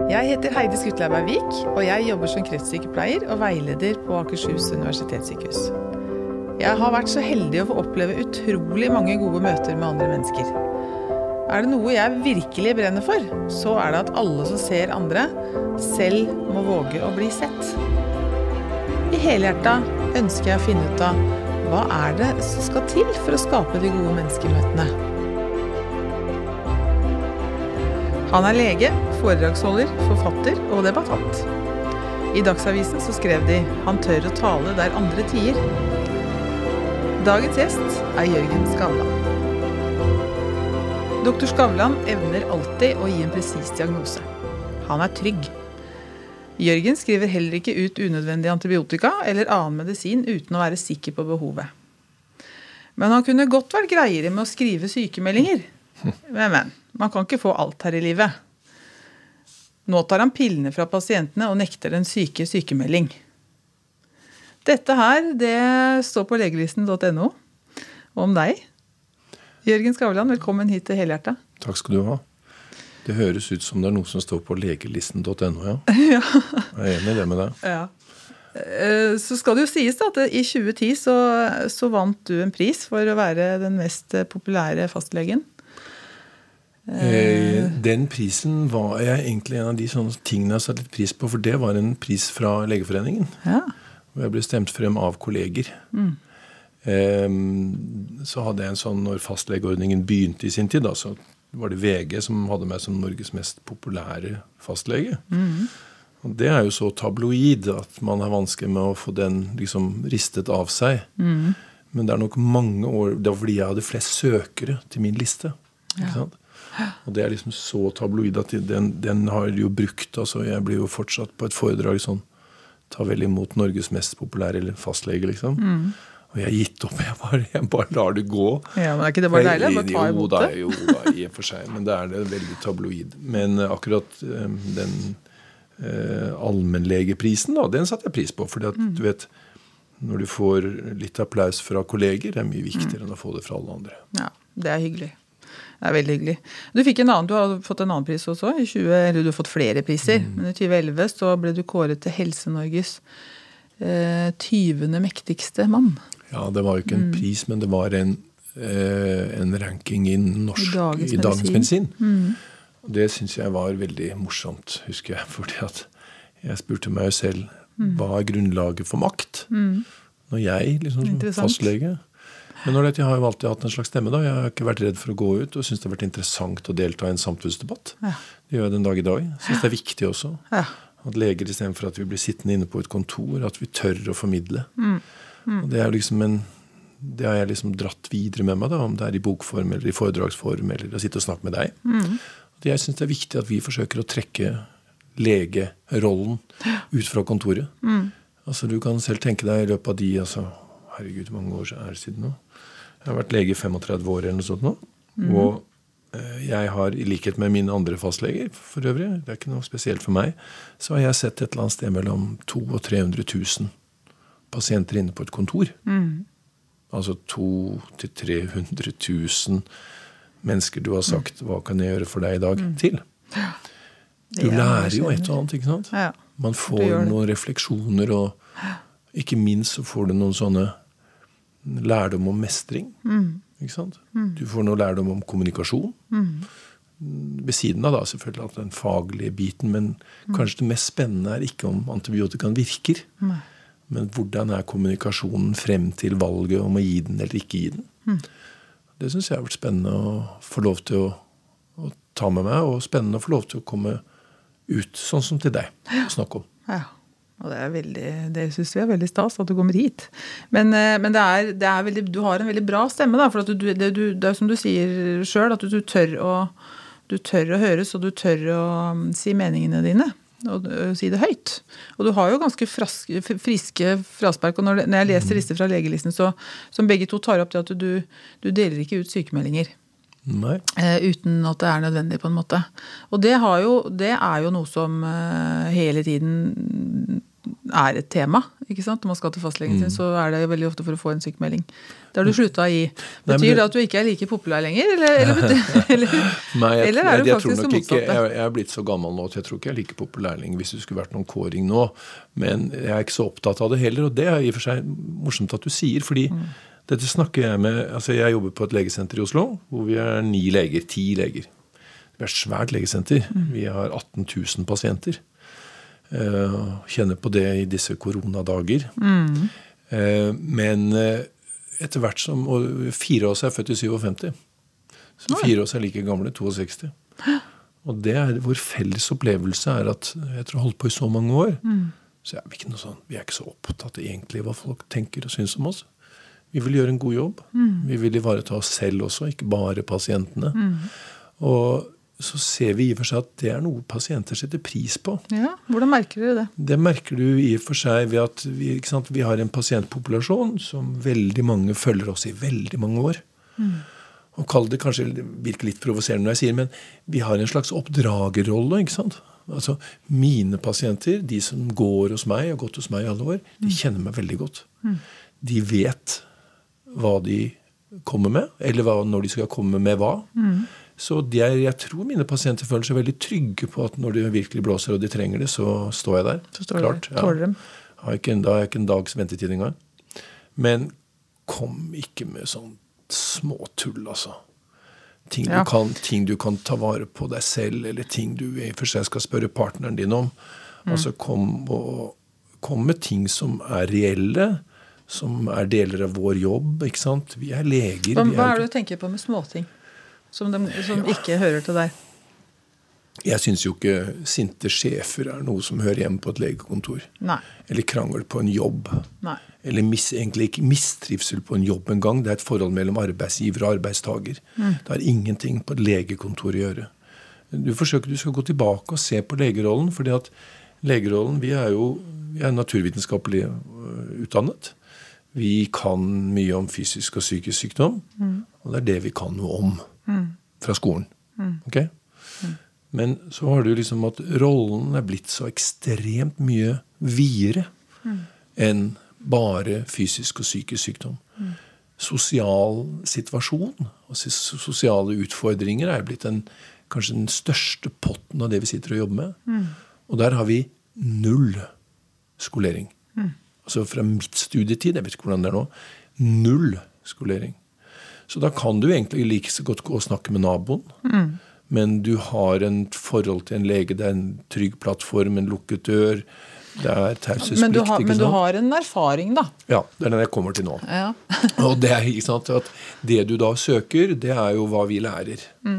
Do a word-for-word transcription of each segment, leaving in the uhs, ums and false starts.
Jeg heter Heidi Skutleiberg-Vik, og jeg jobber som kreftsykepleier og veileder på Akershus universitetssykehus. Jeg har vært så heldig å få oppleve utrolig mange gode møter med andre mennesker. Er det noe jeg virkelig brenner for, så er det at alle som ser andre, selv må våge å bli sett. I helhjertet ønsker jeg å finne ut av hva er det som skal til for å skape de gode menneskemøtene. Han er lege, foredragsholder, forfatter og debattant. I Dagsavisen så skrev de «Han tør å tale der andre tier». Dagens gjest er Jørgen Skavlan. Doktor Skavlan evner alltid å gi en presis diagnose. Han er trygg. Jørgen skriver heller ikke ut unødvendig antibiotika eller annen medisin uten å være sikker på behovet. Men han kunne godt vært greiere med å skrive sykemeldinger. Men, men, man kan ikke få alt her i livet. Nå tar han pillene fra pasientene og nekter den syke sykemelding. Dette her, det står på legelisten punktum no om deg. Jørgen Skavlan, velkommen hit til Helhjertet. Takk skal du ha. Det høres ut som det er noe som står på legelisten punktum no, ja. Ja. Jeg er enig i det med deg. Ja. Så skal det jo sies da, at i tjue ti så, så vant du en pris for å være den mest populære fastlegen. Eh, den prisen var jeg egentlig en av de sånne tingene jeg satt litt pris på, for det var en pris fra Legeforeningen. Ja. Og jeg ble stemt frem av kolleger. Mm. Eh, så hadde jeg en sånn, når fastlegeordningen begynte i sin tid, da, så var det V G som hadde meg som Norges mest populære fastlege. Mm. Og det er jo så tabloid at man har vanskelig med å få den liksom ristet av seg. Mm. Men det er nok mange år, det var fordi jeg hadde flest søkere til min liste. Ikke Ja. sant? Og det er liksom så tabloid at den, den har jo brukt, altså jeg blir jo fortsatt på et foredrag sånn, ta vel imot Norges mest populære fastlege, liksom. Mm. Og jeg har gitt opp, jeg bare, jeg bare lar det gå. Ja, men er ikke det bare deilig? Bare ta imot det? Jo, da, jo da, i og for seg, men det er det veldig tabloid. Men akkurat um, den uh, allmennlegeprisen, da, den satte jeg pris på, fordi at, mm. du vet, når du får litt applaus fra kolleger, det er mye viktigere mm. enn å få det fra alle andre. Ja, det er hyggelig. Det er veldig hyggelig. Du fikk en annen, du har fått en annen pris også, i tjue, eller du har fått flere priser, mm. men i tjue elleve så ble du kåret til Helse-Norges eh, tyvende mektigste mann. Ja, det var jo ikke en mm. pris, men det var en, eh, en ranking i norsk, i dagens, i dagens medisin. Mm. Og det synes jeg var veldig morsomt, husker jeg, fordi at jeg spurte meg selv, mm. hva er grunnlaget for makt? Mm. Når jeg, liksom som fastlege... Men når det, jeg har jo alltid hatt en slags stemme da. Jeg har ikke vært redd for å gå ut, og synes det har vært interessant å delta i en samfunnsdebatt. Ja. Det gjør jeg den dag i dag. Jeg synes det er viktig også. Ja. At leger, i stedet for at vi blir sittende inne på et kontor, at vi tør å formidle. Mm. Mm. Og det er liksom en, det har jeg liksom dratt videre med meg da, om det er i bokform, eller i foredragsform, eller å sitte og snakke med deg. Mm. Og jeg synes det er viktig at vi forsøker å trekke legerollen ut fra kontoret. Mm. Altså, du kan selv tenke deg i løpet av de, altså, herregud, mange år er det siden nå. Jeg har vært lege i femogtredve år eller noe sånt nå. Mm. Og eh, jeg har, i likhet med mine andre fastleger for øvrig, det er ikke noe spesielt for meg, så har jeg sett et eller annet sted mellom to og tre hundre tusen pasienter inne på et kontor. Mm. Altså to til tre hundre tusen mennesker du har sagt, hva kan jeg gjøre for deg i dag, mm. til. Du lærer jo et og annet, ikke sant? Ja. Man får noen refleksjoner, og ikke minst så får du noen sånne lærdom om mestring, mm. ikke sant? Mm. Du får noe lærdom om kommunikasjon, mm. ved siden av da selvfølgelig at den faglige biten, men mm. kanskje det mest spennende er ikke om antibiotikaen virker, mm. men hvordan er kommunikasjonen frem til valget om å gi den eller ikke gi den. Mm. Det synes jeg har vært spennende å få lov til å, å ta med meg, og spennende å få lov til å komme ut, sånn som til deg, og snakke om. Ja. Og det er veldig, det synes vi er veldig stas at du kommer hit. Men, men det er, det er veldig, du har en veldig bra stemme da, for at du, det, du, det er som du sier selv, at du, du, tør å, du tør å høres, og du tør å si meningene dine, og, og si det høyt. Og du har jo ganske fraske, friske fraspark, og når, når jeg leser disse fra legelisten, så, som begge to tar opp det at du, du deler ikke ut sykemeldinger. Nei. Uh, uten at det er nødvendig på en måte. Og det, har jo, det er jo noe som uh, hele tiden er et tema, ikke sant? Når man skal til fastlegen sin, så er det veldig ofte for å få en sykemelding. Det har du sluttet å gi. Betyr Nei, det, det at du ikke er like populær lenger, eller, eller, betyr, eller, Nei, jeg, eller er jeg, du jeg faktisk det motsatte? Jeg, jeg er blitt så gammel nå, at jeg tror ikke jeg er like populær lenger hvis det skulle vært noen kåring nå. Men jeg er ikke så opptatt av det heller, og det er i og for seg morsomt at du sier, fordi mm. dette snakker jeg med, altså jeg jobber på et legesenter i Oslo, hvor vi er ni leger, ti leger. Vi er et svært legesenter. Mm. Vi har atten tusen pasienter. Uh, kjenner på det i disse koronadager. Mm. Uh, men uh, etter hvert som, og fire av oss er født i femtisju. Så Oi. fire av oss er like gamle, sekstito. Og det er vår felles opplevelse er at jeg tror holdt på i så mange år, mm. så er vi ikke noe sånn, vi er ikke så opptatt egentlig hva folk tenker og synes om oss. Vi vil gjøre en god jobb. Mm. Vi vil ivareta oss selv også, ikke bare pasientene. Mm. Og så ser vi i og for seg at det er noe pasienter setter pris på. Ja, hvordan merker dere det? Det merker du i og for seg ved at vi, ikke sant, vi har en pasientpopulasjon som veldig mange følger oss i veldig mange år. Mm. Og kall det kanskje virker litt provoserende når jeg sier, men vi har en slags oppdragerrolle, ikke sant? Altså mine pasienter, de som går hos meg og har gått hos meg i alle år, de mm. kjenner meg veldig godt. Mm. De vet hva de kommer med, eller hva, når de skal komme med hva. Mm. Så de er, jeg tror mine pasienter føler seg veldig trygge på at når de virkelig blåser og de trenger det, så står jeg der. Så står Klart, det. Tåler dem. Ja. Har ikke en, da har jeg ikke en dags ventetid engang. Men kom ikke med sånn småtull, altså. Ting, ja. du kan, ting du kan ta vare på deg selv, eller ting du i og for seg skal spørre partneren din om. Mm. Altså kom, og, kom med ting som er reelle, som er deler av vår jobb, ikke sant? Vi er leger. Hva, vi er, hva er det du tenker på med småting? Som, de, som ja. ikke hører til deg? Jeg synes jo ikke sinte sjefer er noe som hører hjemme på et legekontor. Nei. Eller krangel på en jobb. Nei. Eller mis, egentlig ikke mistrivsel på en jobb en gang. Det er et forhold mellom arbeidsgiver og arbeidstager. Mm. Det har ingenting på et legekontor å gjøre. Du forsøker, du skal gå tilbake og se på legerollen, fordi at legerollen, vi er jo vi er naturvitenskapelig utdannet. Vi kan mye om fysisk og psykisk sykdom, mm. og det er det vi kan noe om. Mm. Fra skolen. Mm. Ok? Mm. Men så har du liksom at rollen er blitt så ekstremt mye videre mm. enn bare fysisk og psykisk sykdom. Mm. Sosial situasjon og sosiale utfordringer er blitt en, kanskje den største potten av det vi sitter og jobber med. Mm. Og der har vi null skolering. Mm. Altså fra mitt studietid, jeg vet ikke hvordan det er nå, null skolering. Så da kan du egentlig like så godt gå og snakke med naboen, mm. men du har en forhold til en lege, det er en trygg plattform, en lukket dør, det er taushetsplikt. Men, du har, men du har en erfaring da? Ja, det er den jeg kommer til nå. Ja. Og det er ikke sant, at det du da søker, det er jo hva vi lærer. Mm.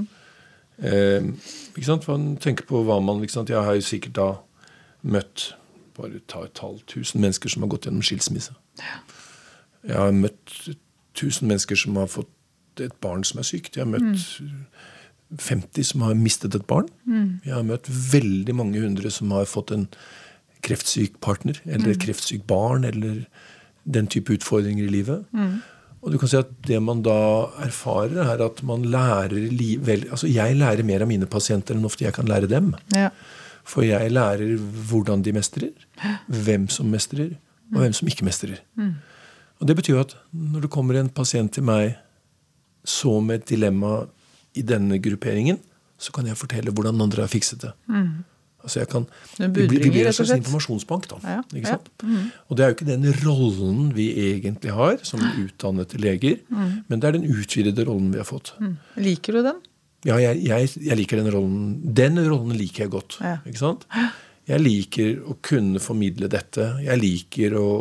Eh, ikke sant, man tenker på hva man, ikke sant, jeg har jo sikkert da møtt bare ta et halvt tusen mennesker som har gått gjennom skilsmisse. Ja. Jeg har møtt tusen mennesker som har fått et barn som er sykt. Jeg har møtt mm. femti som har mistet et barn. Mm. Jeg har møtt veldig mange hundre som har fått en kreftsyk partner, eller et mm. kreftsyk barn, eller den type utfordringer i livet. Mm. Og du kan si at det man da erfarer er at man lærer liv, vel, altså jeg lærer mer av mine pasienter enn ofte jeg kan lære dem. Ja. For jeg lærer hvordan de mestrer, hvem som mestrer, og hvem som ikke mestrer. Mm. Og det betyr at når det kommer en pasient til meg så med et dilemma i denne grupperingen, så kan jeg fortelle hvordan andre har fikset det. Mm. Altså jeg kan, vi, vi blir en slags informasjonsbank da, ja, ikke sant? Ja. Mm. Og det er jo ikke den rollen vi egentlig har som utdannede leger, mm. men det er den utvidede rollen vi har fått. Mm. Liker du den? Ja, jeg, jeg, jeg liker den rollen. Den rollen liker jeg godt, ja. Ikke sant? Jeg liker å kunne formidle dette. Jeg liker å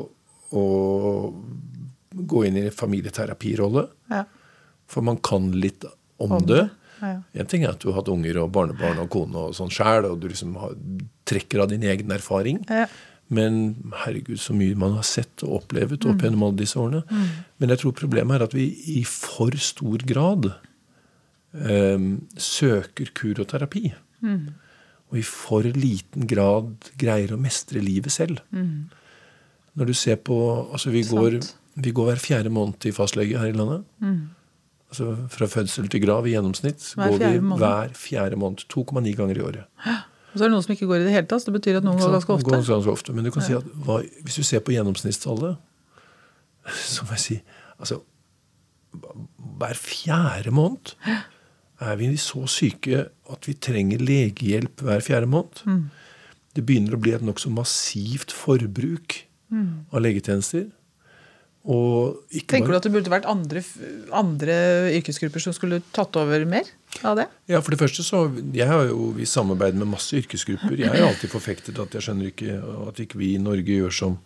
og gå inn i en familieterapirolle. Ja. For man kan litt om, om det. Ja. En ting er at du har hatt unger og barnebarn og kone og sånn selv, og du liksom har, trekker av din egen erfaring. Ja. Men herregud, så mye man har sett og opplevet opp gjennom alle disse årene. Mm. Men jeg tror problemet er at vi i for stor grad um, søker kur og terapi. Mm. Og i for liten grad greier å mestre livet selv. Mm. Når du ser på, altså vi går, vi går hver fjerde måned i fastlege her i landet. Mm. Altså fra fødsel til grav i gjennomsnitt hver går vi måned. hver fjerde måned, to komma ni ganger i året. Og så er det noen som ikke går i det hele tatt, så det betyr at noen går ganske ofte. Går ganske ofte. Men du kan ja. si at hva, hvis du ser på gjennomsnittstallet, så må jeg si, altså, hver fjerde måned er vi så syke at vi trenger legehjelp hver fjerde måned. Mm. Det begynner å bli et nok så massivt forbruk mm. av legetjenester. Og ikke Tenker bare, du at det burde vært andre, andre yrkesgrupper som skulle tatt over mer av det? Ja, for det første så, jeg har jo vi samarbeider med masse yrkesgrupper. Jeg har jo alltid forfektet at jeg skjønner ikke at ikke vi i Norge gjør som,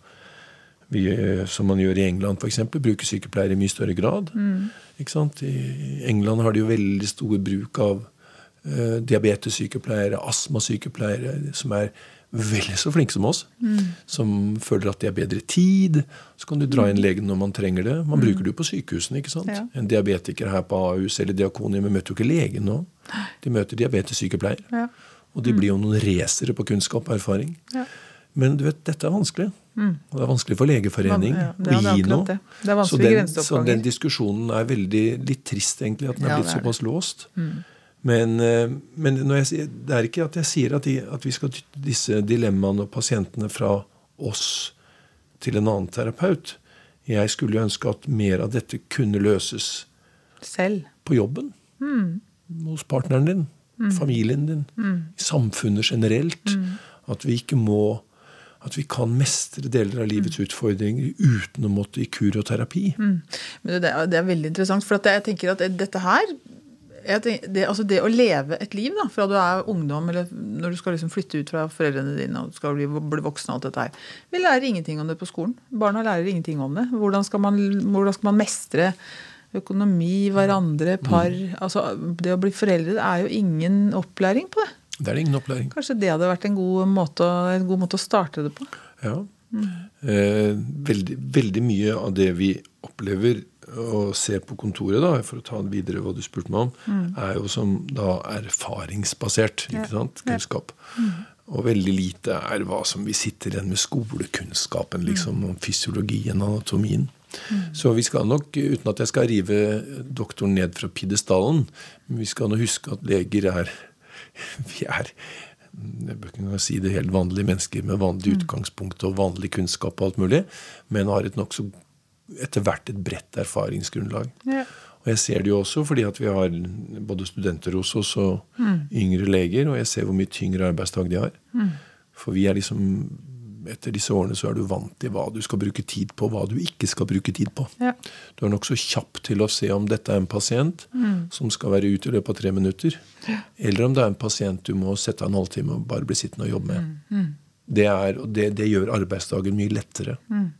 vi, som man gjør i England for eksempel, bruker sykepleiere i mye større grad. Mm. Ikke sant? I England har de jo veldig stor bruk av uh, diabetessykepleiere, astmasykepleiere, som er veldig så flinke som oss, mm. som føler at de har bedre tid. Så kan du dra inn legen når man trenger det. Man mm. bruker det jo på sykehusene, ikke sant? Ja. En diabetiker her på Ahus eller Diakonhjemmet møter jo ikke legen nå. De møter diabetessykepleier. Ja. Og de mm. blir jo noen resere på kunnskap og erfaring. Ja. Men du vet, dette er vanskelig. Mm. Og det er vanskelig for legeforening ja, å gi noe. Det. Det er så, den, så den diskusjonen er veldig litt trist egentlig, at den er ja, blitt er såpass låst. Mm. Men, men når jeg, det er ikke at jeg sier at, de, at vi skal dytte disse dilemmaene og pasientene fra oss til en annen terapeut. Jeg skulle jo ønske at mer av dette kunne løses selv på jobben, mm. hos partneren din, mm. familien din, mm. i samfunnet generelt. Mm. At vi ikke må, at vi kan mestre deler av livets mm. utfordringer uten å måtte i kur og terapi. Mm. Men det er, det er veldig interessant, for at jeg tenker at dette her, Tenker, det, altså det å leve et liv da, fra du er ungdom, eller når du skal liksom flytte ut fra foreldrene dine og skal bli, bli voksen og alt dette her. Vi lærer ingenting om det på skolen. Barna lærer ingenting om det. Hvordan skal man, hvordan skal man mestre økonomi, hverandre, par? Mm. Altså, det å bli foreldre er jo ingen opplæring på det. Det er det ingen opplæring. Kanskje det hadde vært en god måte, en god måte å starte det på. Ja. Mm. Eh, veldig, veldig mye av det vi opplever og ser på kontoret da, for å ta videre hva du spurte meg om, mm. er jo som da erfaringsbasert, ikke ja. sant, kunnskap. Ja. Mm. Og veldig lite er hva som vi sitter igjen med skolekunnskapen, liksom, mm. om fysiologien, anatomien. Mm. Så vi skal nok, uten at jeg skal rive doktoren ned fra piedestalen, men vi skal nå huske at leger er, vi er, jeg bør ikke engang si det, helt vanlige mennesker med vanlig utgangspunkt og vanlig kunnskap og alt mulig, men har et nok så etter hvert et bredt erfaringsgrunnlag. Ja. Og jeg ser det jo også fordi at vi har både studenter hos oss og mm. yngre leger, og jeg ser hvor mye tyngre arbeidsdag de har. Mm. For vi er liksom, etter disse årene så er du vant til hva du skal bruke tid på, hva du ikke skal bruke tid på. Ja. Du er nok så kjapp til å se om dette er en pasient mm. som skal være ute i løpet av tre minutter, ja. eller om det er en pasient du må sette en halvtime og bare bli sittende og jobbe med. Mm. Mm. Det, er, og det, det gjør arbeidsdagen mye lettere. Mm.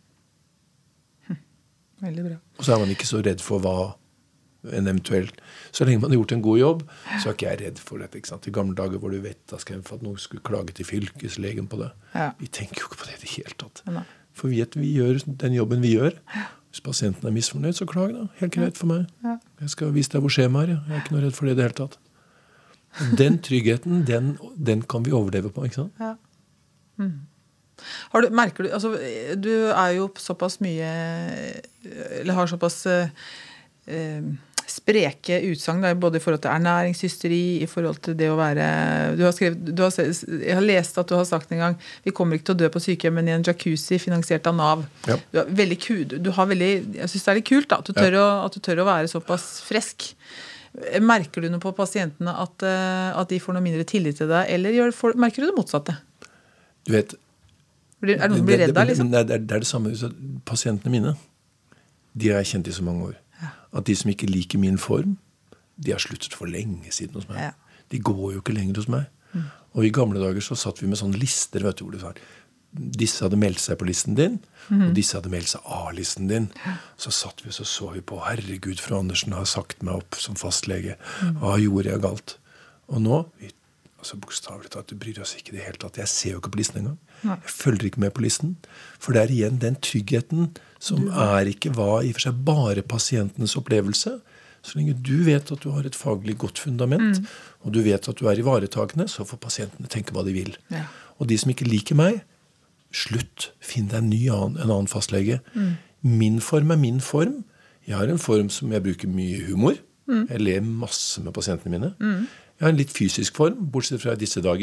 Veldig bra. Og så er man ikke så redd for hva en eventuelt, så lenge man har gjort en god jobb, så er ikke jeg redd for det, ikke sant? I gamle dager hvor du vet, da skal jeg for at noen skulle klage til fylkeslegen på det. Ja. Vi tenker jo ikke på det i det hele tatt. Ja. For vi vet vi gjør den jobben vi gjør. Hvis pasienten er misfornøyd, så klag da. Helt greit for meg. Ja. Jeg skal vise deg hvor skjemaet er. Jeg er ikke noe redd for det i det hele tatt. Den tryggheten, den, den kan vi overleve på, ikke sant? Ja. Mm. Har du, merker du, altså, du er jo såpass mye, eller har såpass eh, spreke utsagn, både i forhold til ernæringshysteri, i forhold til det å være, du har skrevet, du har, jeg har lest at du har sagt en gang, vi kommer ikke til å dø på sykehjem, men i en jacuzzi finansiert av Nav. Ja. Du har veldig kult, du har veldig, jeg synes det er litt kult da, at du tør, ja. å, at du tør å være såpass fresk. Merker du noe på pasientene at, at de får noe mindre tillit til deg, eller gjør, for, merker du det motsatte? Du vet, Er det noen som blir redd da, liksom? Det, det, det er det samme. Pasientene mine, de har jeg kjent i så mange år. Ja. At de som ikke liker min form, de har sluttet for lenge siden hos meg. Ja. De går jo ikke lenger hos meg. Mm. Og i gamle dager så satt vi med sånne lister, vet du hvor det var. Disse hadde meldt seg på listen din, mm. og disse hadde meldt seg A-listen din. Så satt vi og så, så vi på, herregud, fru Andersen har sagt meg opp som fastlege. Mm. Hva gjorde jeg galt? Og nå, vi altså bokstavelig tatt, du bryr oss ikke i det hele tatt. Jeg ser jo ikke på listen engang. Nei. Jeg følger ikke med på listen. For det er igjen den tryggheten som du. Er ikke hva i for seg bare pasientenes opplevelse. Så lenge du vet at du har et faglig godt fundament, mm. og du vet at du er ivaretakende, så får pasientene tenke hva de vil. Ja. Og de som ikke liker meg, slutt. Finn deg en ny annen, en annen fastlege. Mm. Min form er min form. Jeg har en form som jeg bruker mye humor. Mm. Jeg ler masse med pasientene mine. Mm. Jeg har en litt fysisk form, bortsett fra disse dager.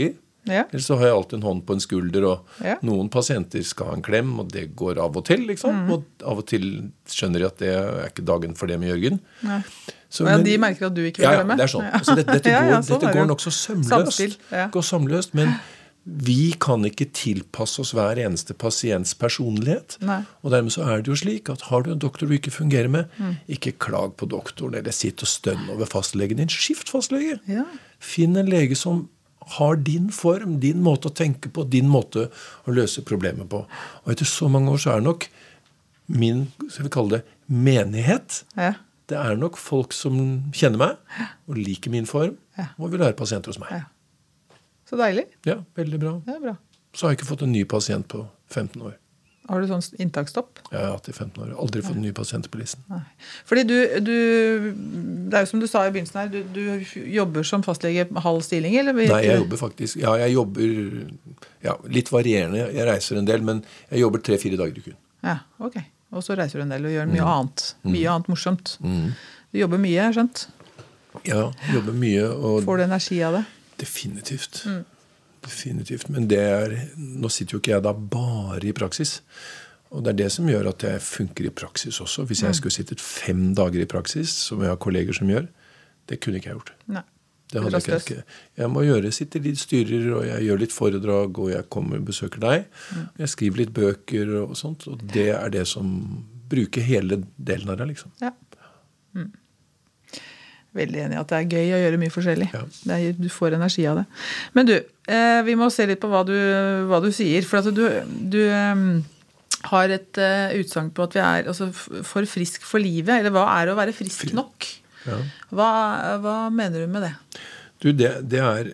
Ja. Eller så har jeg alltid en hånd på en skulder, og ja. noen pasienter skal ha en klem, og det går av og til, liksom. Mm. Og av og til skjønner de at det er ikke dagen for det med Jørgen. Nei. Så, og ja, men, de merker at du ikke vil ja, glemme. Ja, det er sånn. Altså, dette, dette, ja, går, ja, sånn dette går jo. nok så sømløst. Ja. Går samløst, men vi kan ikke tilpasse oss hver eneste pasients personlighet. Nei. Og dermed så er det jo slik at har du en doktor du ikke fungerer med, mm. ikke klag på doktoren, eller sitt og stønn over fastlegen din. Skift fastlege. Ja. Finn en lege som har din form, din måte å tenke på, din måte å løse problemet på. Og etter så mange år så er nok min, skal vi kalle det, menighet. Ja. Det er nok folk som kjenner meg og liker min form, ja. og vil være pasienter hos meg. Ja. Så deilig. Ja, veldig bra. Ja, bra. Så har jeg ikke fått en ny pasient på femten år. Har du sånn inntaksstopp? Ja, jeg har hatt i femten år. Aldri fått en ny pasient på listen. Nei. Fordi du, du, det er jo som du sa i begynnelsen her, du, du jobber som fastlege halv stilling, eller? Nei, jeg jobber faktisk, ja, jeg jobber ja, litt varierende. Jeg reiser en del, men jeg jobber tre-fire dager i uken. Ja, ok. Og så reiser du en del og gjør mye mm. annet. Mye mm. annet morsomt. Mm. Du jobber mye, jeg har skjønt. Ja, jobber mye. Og får du energi av det? Definitivt. Mm. Definitivt, men det er, nå sitter jo ikke jeg da bare i praksis, og det er det som gjør at jeg funker i praksis også. Hvis jeg skulle sittet fem dager i praksis, som jeg har kolleger som gjør, det kunne ikke jeg gjort. Nei. Det hadde jeg ikke. Jeg må gjøre, sitte litt styrer, og jeg gjør litt foredrag, og jeg kommer og besøker deg. Mm. Jeg skriver litt bøker og sånt, og det er det som bruker hele delen av det, liksom. Ja. Mm. Veldig enig i at det er gøy å gjøre mye forskjellig. Ja. Det er, du får energi av det. Men du, eh, vi må se litt på hva du, hva du sier. For at du, du eh, har et uh, utsagn på at vi er altså, for frisk for livet. Eller hva er å være frisk nok? Ja. Hva, hva mener du med det? Du, det, det er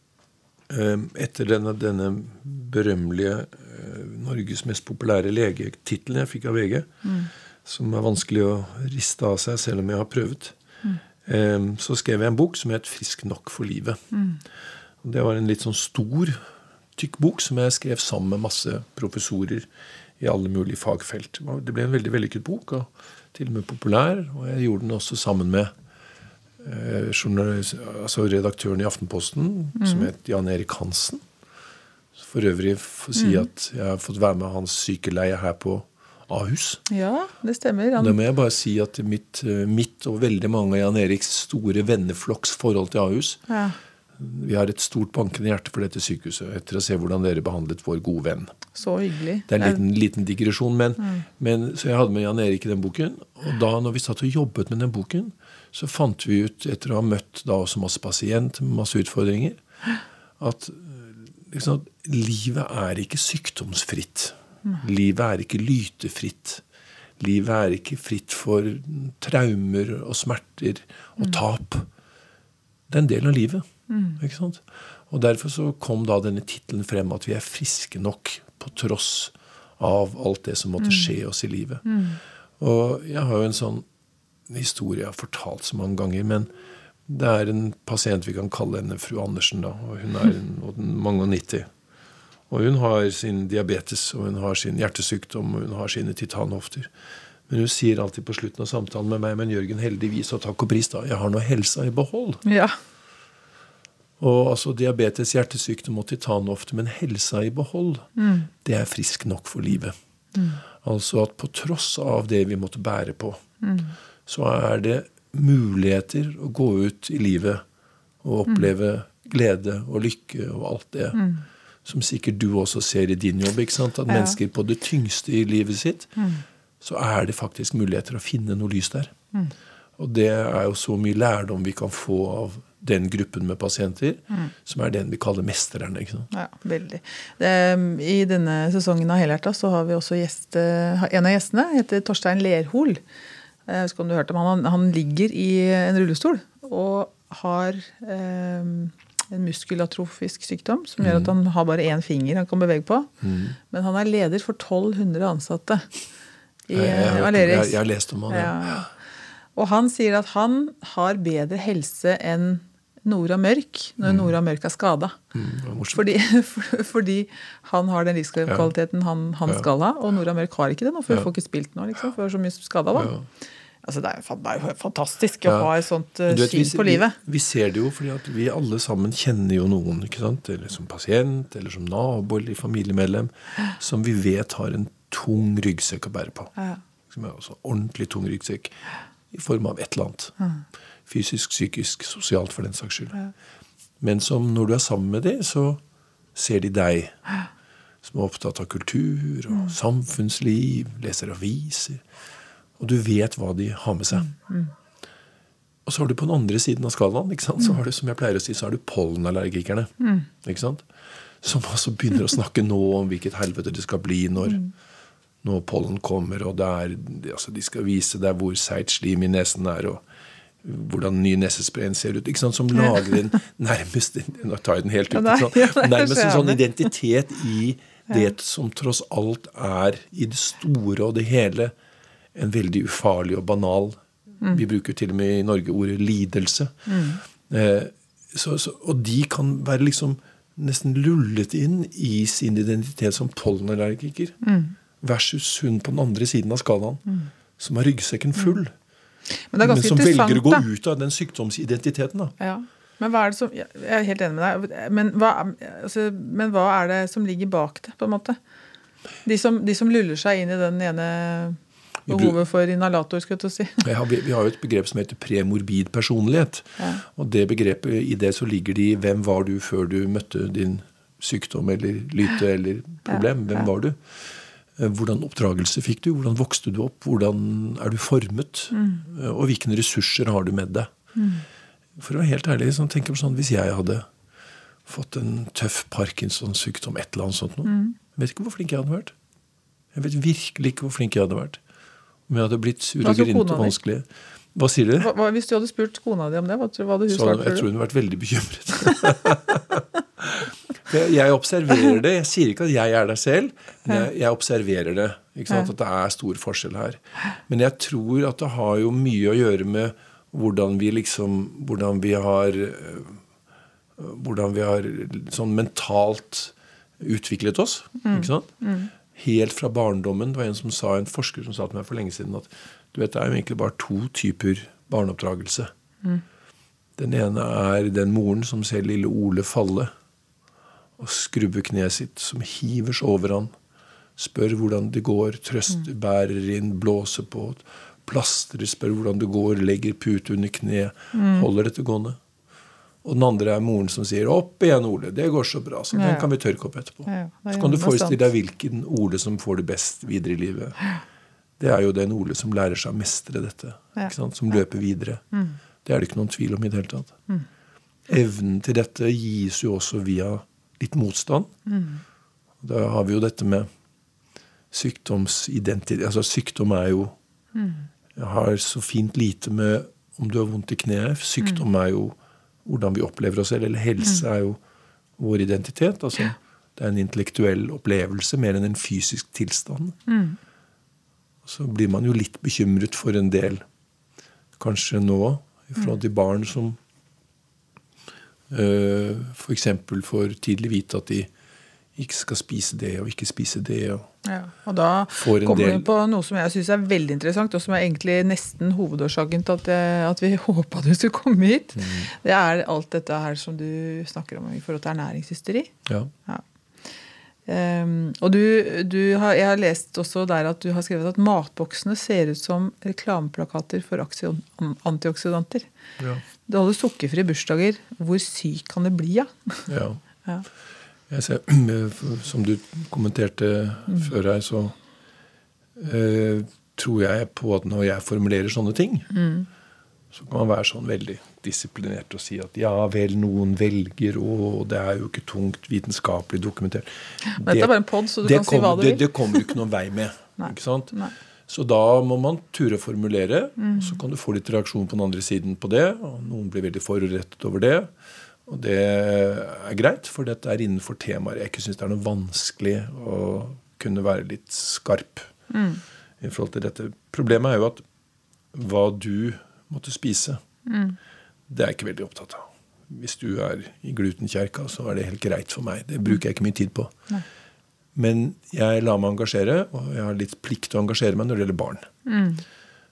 um, etter denne, denne berømmelige uh, Norges mest populære legetitlen jeg fikk av V G, mm. som er vanskelig å riste av seg selv om jeg har prøvet. Mm. Så skrev jeg en bok som het Frisk nok for livet. Mm. Det var en litt sånn stor, tykk bok som jeg skrev sammen med masse professorer i alle mulige fagfelt. Det ble en veldig vellykket bok, og til og med populær, og jeg gjorde den også sammen med eh, altså redaktøren i Aftenposten, mm. som het Jan Erik Hansen. For øvrig får si mm. at jeg har fått være med hans sykeleie her på Ahus. Ja, det stemmer. Han... Da må jeg bare si at mitt, mitt og veldig mange av Jan Eriks store venneflokks forhold til Ahus, ja. Vi har et stort bankende hjerte for dette sykehuset, etter å se hvordan dere behandlet vår gode venn. Så hyggelig. Det er en liten, liten digresjon, men, mm. men så jeg hadde med Jan Erik i den boken, og da når vi satt og jobbet med den boken, så fant vi ut, etter å ha møtt da også masse pasient, masse utfordringer, at liksom, livet er ikke sykdomsfritt. Livet er ikke lytefritt. Livet er ikke fritt for traumer og smerter og tap. Det er en del av livet. Mm. Ikke sant? Og derfor så kom da denne titlen frem at vi er friske nok på tross av alt det som måtte skje oss i livet. Mm. Og jeg har jo en sånn historie jeg har fortalt så mange ganger, men det er en pasient vi kan kalle henne fru Andersen da, og hun er en, mange og nitti. Og hun har sin diabetes, og hun har sin hjertesykdom, og hun har sine titanhofter. Men hun sier alltid på slutten av samtalen med meg, men Jørgen, heldigvis og takk og pris da, jeg har nå helsa i behold. Ja. Og altså diabetes, hjertesykdom og titanhofter, men helsa i behold, mm. det er frisk nok for livet. Mm. Altså at på tross av det vi måtte bære på, mm. så er det muligheter å gå ut i livet og oppleve mm. glede og lykke og alt det. Mm. Som sikkert du også ser i din jobb, ikke sant? At ja. Mennesker på det tyngste i livet sitt, mm. så er det faktisk muligheter å finne noe lys der. Mm. Og det er jo så mye lærdom vi kan få av den gruppen med pasienter, mm. som er den vi kaller mesterne, ikke sant? Ja, veldig. Det, I denne sesongen av Helhjertet så har vi også gjest, en av gjestene, heter Torstein Lerhol. Jeg vet ikke om du hørte om han, han ligger i en rullestol og har... Eh, en muskelatrofisk sykdom, som gjør at han har bare én finger han kan bevege på. Mm. Men han er leder for tolv hundre ansatte i jeg, jeg, Aleris. Jeg, jeg har lest om han, ja. Ja. Og han sier at han har bedre helse enn Nora Mørk, når mm. Nora Mørk er skadet. Mm, fordi, for, fordi han har den livskvaliteten han, han ja. skal ha, og Nora Mørk har ikke det nå, for hun ja. får ikke spilt nå, liksom, for så mye skadet da. Ja. Altså det, er, det er jo fantastisk å ja. ha et sånt uh, vet, syn vi, på livet. Vi, vi ser det jo fordi at vi alle sammen kjenner jo noen, ikke sant? Eller som pasient, eller som nabo, eller familiemedlem, som vi vet har en tung ryggsekk å bære på. Ja. Som er også ordentlig tung ryggsekk i form av et eller annet. Mm. Fysisk, psykisk, sosialt for den saks skyld. Ja. Men som når du er sammen med dem, så ser de deg som er opptatt av kultur og mm. samfunnsliv, leser aviser. Og du vet hva de har med seg. Mm. Mm. Og så har du på den andre siden av skalaen, ikke sant? Så har du, som jeg pleier å si, så har du pollenallergikerne. Mm. Ikke sant? Som altså begynner å snakke nå om hvilket helvete det skal bli når, mm. når pollen kommer, og det er, altså de skal vise deg hvor seigt slim i nesen er, og hvordan ny nesesprayen ser ut, ikke sant? Som lager en nærmest, nå tar jeg den helt ut, ja, sånn, ja, nærmest en sånn identitet i det ja. som tross alt er i det store og det hele en veldig ufarlig og banal, mm. vi bruker til og med i Norge ordet lidelse. Mm. Eh, så, så, og de kan være liksom nesten lullet inn i sin identitet som pollenallergiker, mm. versus hun på den andre siden av skalaen, mm. som har ryggsekken full, men, men som velger å gå da. ut av den sykdomsidentiteten. Da. Ja. Men hva er det som, jeg er helt enig med deg, men hva, altså, men hva er det som ligger bak det, på en måte? De som, de som luller seg inn i den ene behovet for inhalator, skal jeg si. Ja, vi, vi har jo et begrep som heter premorbid personlighet. Ja. Og det begrepet, i det så ligger det i hvem var du før du møtte din sykdom eller lyte eller problem? Hvem ja, ja. var du? Hvordan oppdragelse fikk du? Hvordan vokste du opp? Hvordan er du formet? Mm. Og hvilke ressurser har du med deg? Mm. For å være helt ærlig, så tenker jeg på sånn, hvis jeg hadde fått en tøff Parkinson-sykdom, et eller annet sånt noe, mm. jeg vet ikke hvor flink jeg hadde vært. Jeg vet virkelig ikke hvor flink jeg hadde vært. Om jeg hadde blitt sur og grint og vanskelig. Hva sier du? Hva, hva, hvis du hadde spurt kona di om det, hva, hva hadde hun så, svart? Jeg tror hun hadde vært veldig bekymret. jeg, jeg observerer det. Jeg sier ikke at jeg er der selv, men jeg, jeg observerer det. Ikke sant? At det er stor forskjell her. Men jeg tror at det har jo mye å gjøre med hvordan vi liksom, hvordan vi har, hvordan vi har sånn mentalt utviklet oss. Mm. Ikke sant? Mm. Helt fra barndommen, det var en som sa, en forsker som sa til meg for lenge siden, at du vet, det er jo egentlig bare to typer barneoppdragelse. Mm. Den ene er den moren som ser lille Ole falle, og skrubber kneet sitt, som hiver seg over han, spør hvordan det går, trøster, mm. bærer inn, blåser på, plastrer, spør hvordan det går, legger put under kne, mm. holder dette gående. Og den andre er moren som sier, opp igjen Ole, det går så bra, så den ja. kan vi tørke opp etterpå. Ja, så kan du forestille deg hvilken Ole som får det best videre i livet. Det er jo den Ole som lærer seg å mestre dette, ja. ikke sant? Som løper videre. Mm. Det er det ikke noen tvil om i det hele tatt. Mm. Evnen til dette gis jo også via litt motstand. Mm. Da har vi jo dette med sykdomsidentitet. Altså sykdom er jo, mm. jeg har så fint lite med om du har vondt i kneet. Sykdom mm. er jo hvordan vi opplever oss selv, eller helse er jo vår identitet. Altså, det er en intellektuell opplevelse mer enn en fysisk tilstand. Mm. Så blir man jo litt bekymret for en del, kanskje nå, i forhold til barn som øh, for eksempel får tidlig vite at de ikke skal spise det, og ikke spise det. Og, ja, og da kommer del... vi på noe som jeg synes er veldig interessant, og som er egentlig nesten hovedårsaken til at, jeg, at vi håpet du skulle komme hit. Mm. Det er alt dette her som du snakker om i forhold til ernæringshysteri. Ja. Ja. Um, og du, du har, jeg har lest også der at du har skrevet at matboksene ser ut som reklameplakater for antioksidanter. Ja. Det holder sukkerfri bursdager. Hvor syk kan det bli, ja? Ja. Ja. Jeg ser, som du kommenterte mm. før her, så eh, tror jeg på at når jeg formulerer sånne ting, mm. så kan man være sånn veldig disiplinert og si at ja, vel, noen velger, og det er jo ikke tungt vitenskapelig dokumentert. Dette er bare en podd, så du kan kom, si hva du vil. Det, det kommer jo ikke noen vei med, ikke sant? Nei. Så da må man ture å formulere, mm. og så kan du få litt reaksjon på den andre siden på det, og noen blir veldig forurettet over det. Og det er greit, for dette er innenfor temaer. Jeg ikke synes det er noe vanskelig å kunne være litt skarp mm. i forhold til dette. Problemet er jo at hva du måtte spise, mm. det er jeg ikke veldig opptatt av. Hvis du er i glutenkjerka, så er det helt greit for meg. Det bruker jeg ikke mye tid på. Nei. Men jeg lar meg engasjere, og jeg har litt plikt til å engasjere meg når det gjelder barn. Mm.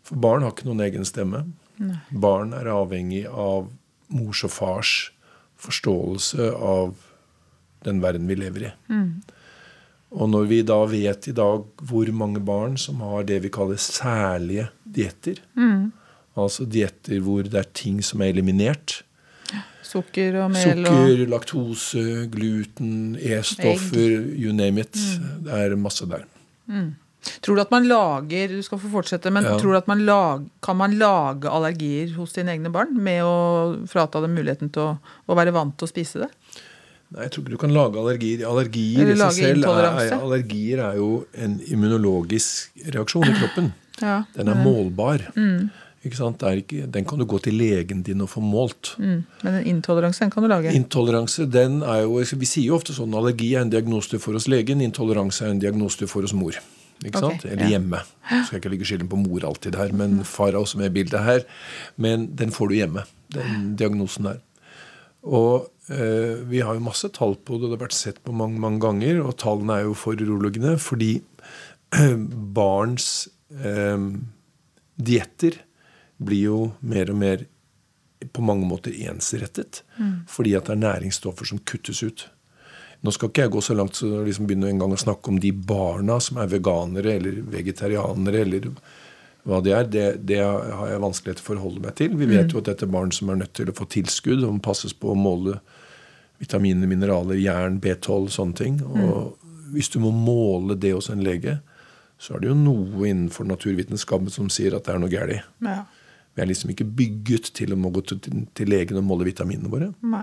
For barn har ikke noen egen stemme. Nei. Barn er avhengig av mors og fars forståelse av den verden vi lever i. Mm. Og når vi da vet i dag hvor mange barn som har det vi kaller særlige dietter, mm. altså dietter hvor det er ting som er eliminert, sukker og mel sukker, og laktose, gluten, E-stoffer, you name it, mm. det er masse der. Mm. Tror du at man lager, du skal få fortsette, men ja. tror du at man lag, kan man lage allergier hos sine egne barn med å frata dem muligheten til å, å være vant til å spise det? Nei, jeg tror ikke du kan lage allergier. Allergier i seg selv er, allergier er jo en immunologisk reaksjon i kroppen. Ja, den er målbar. Mm. Ikke sant? Det er ikke, den kan du gå til legen din og få målt. Mm. Men en intoleranse, den kan du lage? Intoleranse, den er jo, vi sier jo ofte sånn, allergi er en diagnose du får hos legen, intoleranse er en diagnose du får hos mor. Ikke sant? Okay, Eller ja. hjemme. Så skal jeg ikke ligge skylden på mor alltid her, men far er også med i bildet her. Men den får du hjemme, den diagnosen der. Og eh, vi har jo masse tall på det, det har vært sett på mange, mange ganger, og tallene er jo foruroligende, fordi eh, barns eh, dietter blir jo mer og mer på mange måter ensrettet, mm. fordi at det er næringsstoffer som kuttes ut. Nå skal ikke jeg gå så langt så liksom begynne en gang å snakke om de barna som er veganere eller vegetarianere eller hva det er. Det, det har jeg vanskelighet for å forholde meg til. Vi vet jo at dette er barn som er nødt til å få tilskudd og passes på å måle vitaminer, mineraler, jern, B tolv, sånne ting. Og hvis du må måle det hos en lege, så er det jo noe innenfor naturvitenskapen som sier at det er noe gærlig. Ja. Vi er liksom ikke bygget til å må gå til, til legen og måle vitaminene våre. Nei.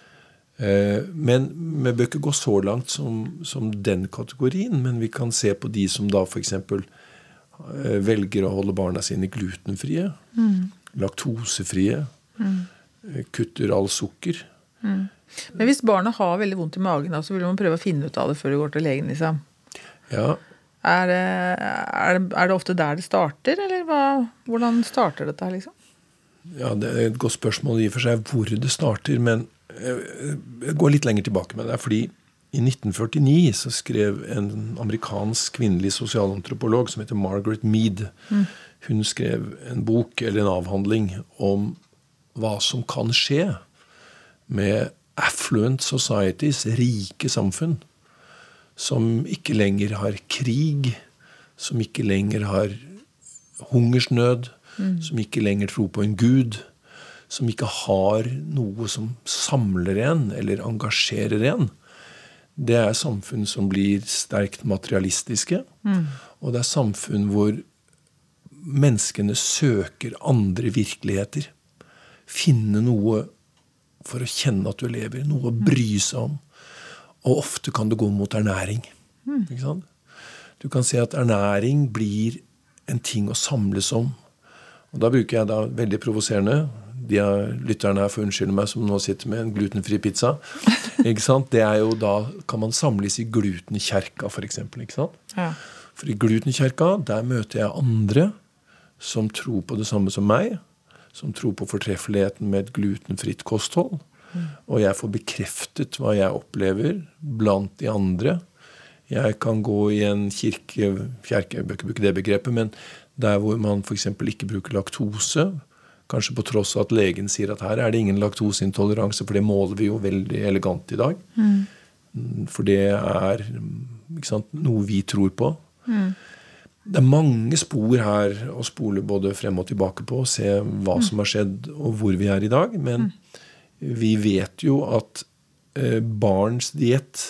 Men vi bør ikke gå så langt som, som den kategorien, men vi kan se på de som da for eksempel velger å holde barna sine glutenfrie, mm. laktosefrie, mm. kutter all sukker. Mm. Men hvis barna har veldig vondt i magen, så vil man prøve å finne ut av det før de går til legen, liksom. Ja. Er det, er det, er det ofte der det starter, eller hva, hvordan starter dette her, liksom? Ja, det er et godt spørsmål i og for seg hvor det starter, men jeg går litt lenger tilbake med det, fordi i nitten førtini så skrev en amerikansk kvinnelig sosialantropolog som heter Margaret Mead. Mm. Hun skrev en bok eller en avhandling om hva som kan skje med affluent societies, rike samfunn, som ikke lenger har krig, som ikke lenger har hungersnød, mm. som ikke lenger tror på en gud, som ikke har noe som samler en eller engasjerer en. Det er samfunn som blir sterkt materialistiske, mm. og det er samfunn hvor menneskene søker andre virkeligheter. Finne noe for å kjenne at du lever, noe å bry seg om. Og ofte kan det gå mot ernæring. Mm. Ikke sant? Du kan se at ernæring blir en ting å samles om. Og da bruker jeg da veldig provoserende, de lytterne her får unnskylde meg som nå sitter med en glutenfri pizza, ikke sant? Det er jo da, kan man samles i glutenkjerka for eksempel, ikke sant? Ja. For i glutenkjerka, der møter jeg andre som tror på det samme som meg, som tror på fortreffeligheten med et glutenfritt kosthold, mm. og jeg får bekreftet hva jeg opplever blant de andre. Jeg kan gå i en kirke, kjerke, jeg bør ikke bruke det begrepet, men der hvor man for eksempel ikke bruker laktose, kanskje på tross av at legen sier at her er det ingen laktoseintoleranse, for det måler vi jo veldig elegant i dag. Mm. For det er ikke sant, noe vi tror på. Mm. Det er mange spor her å spole både frem og tilbake på, og se hva mm. som har skjedd og hvor vi er i dag. Men mm. vi vet jo at eh, barns diett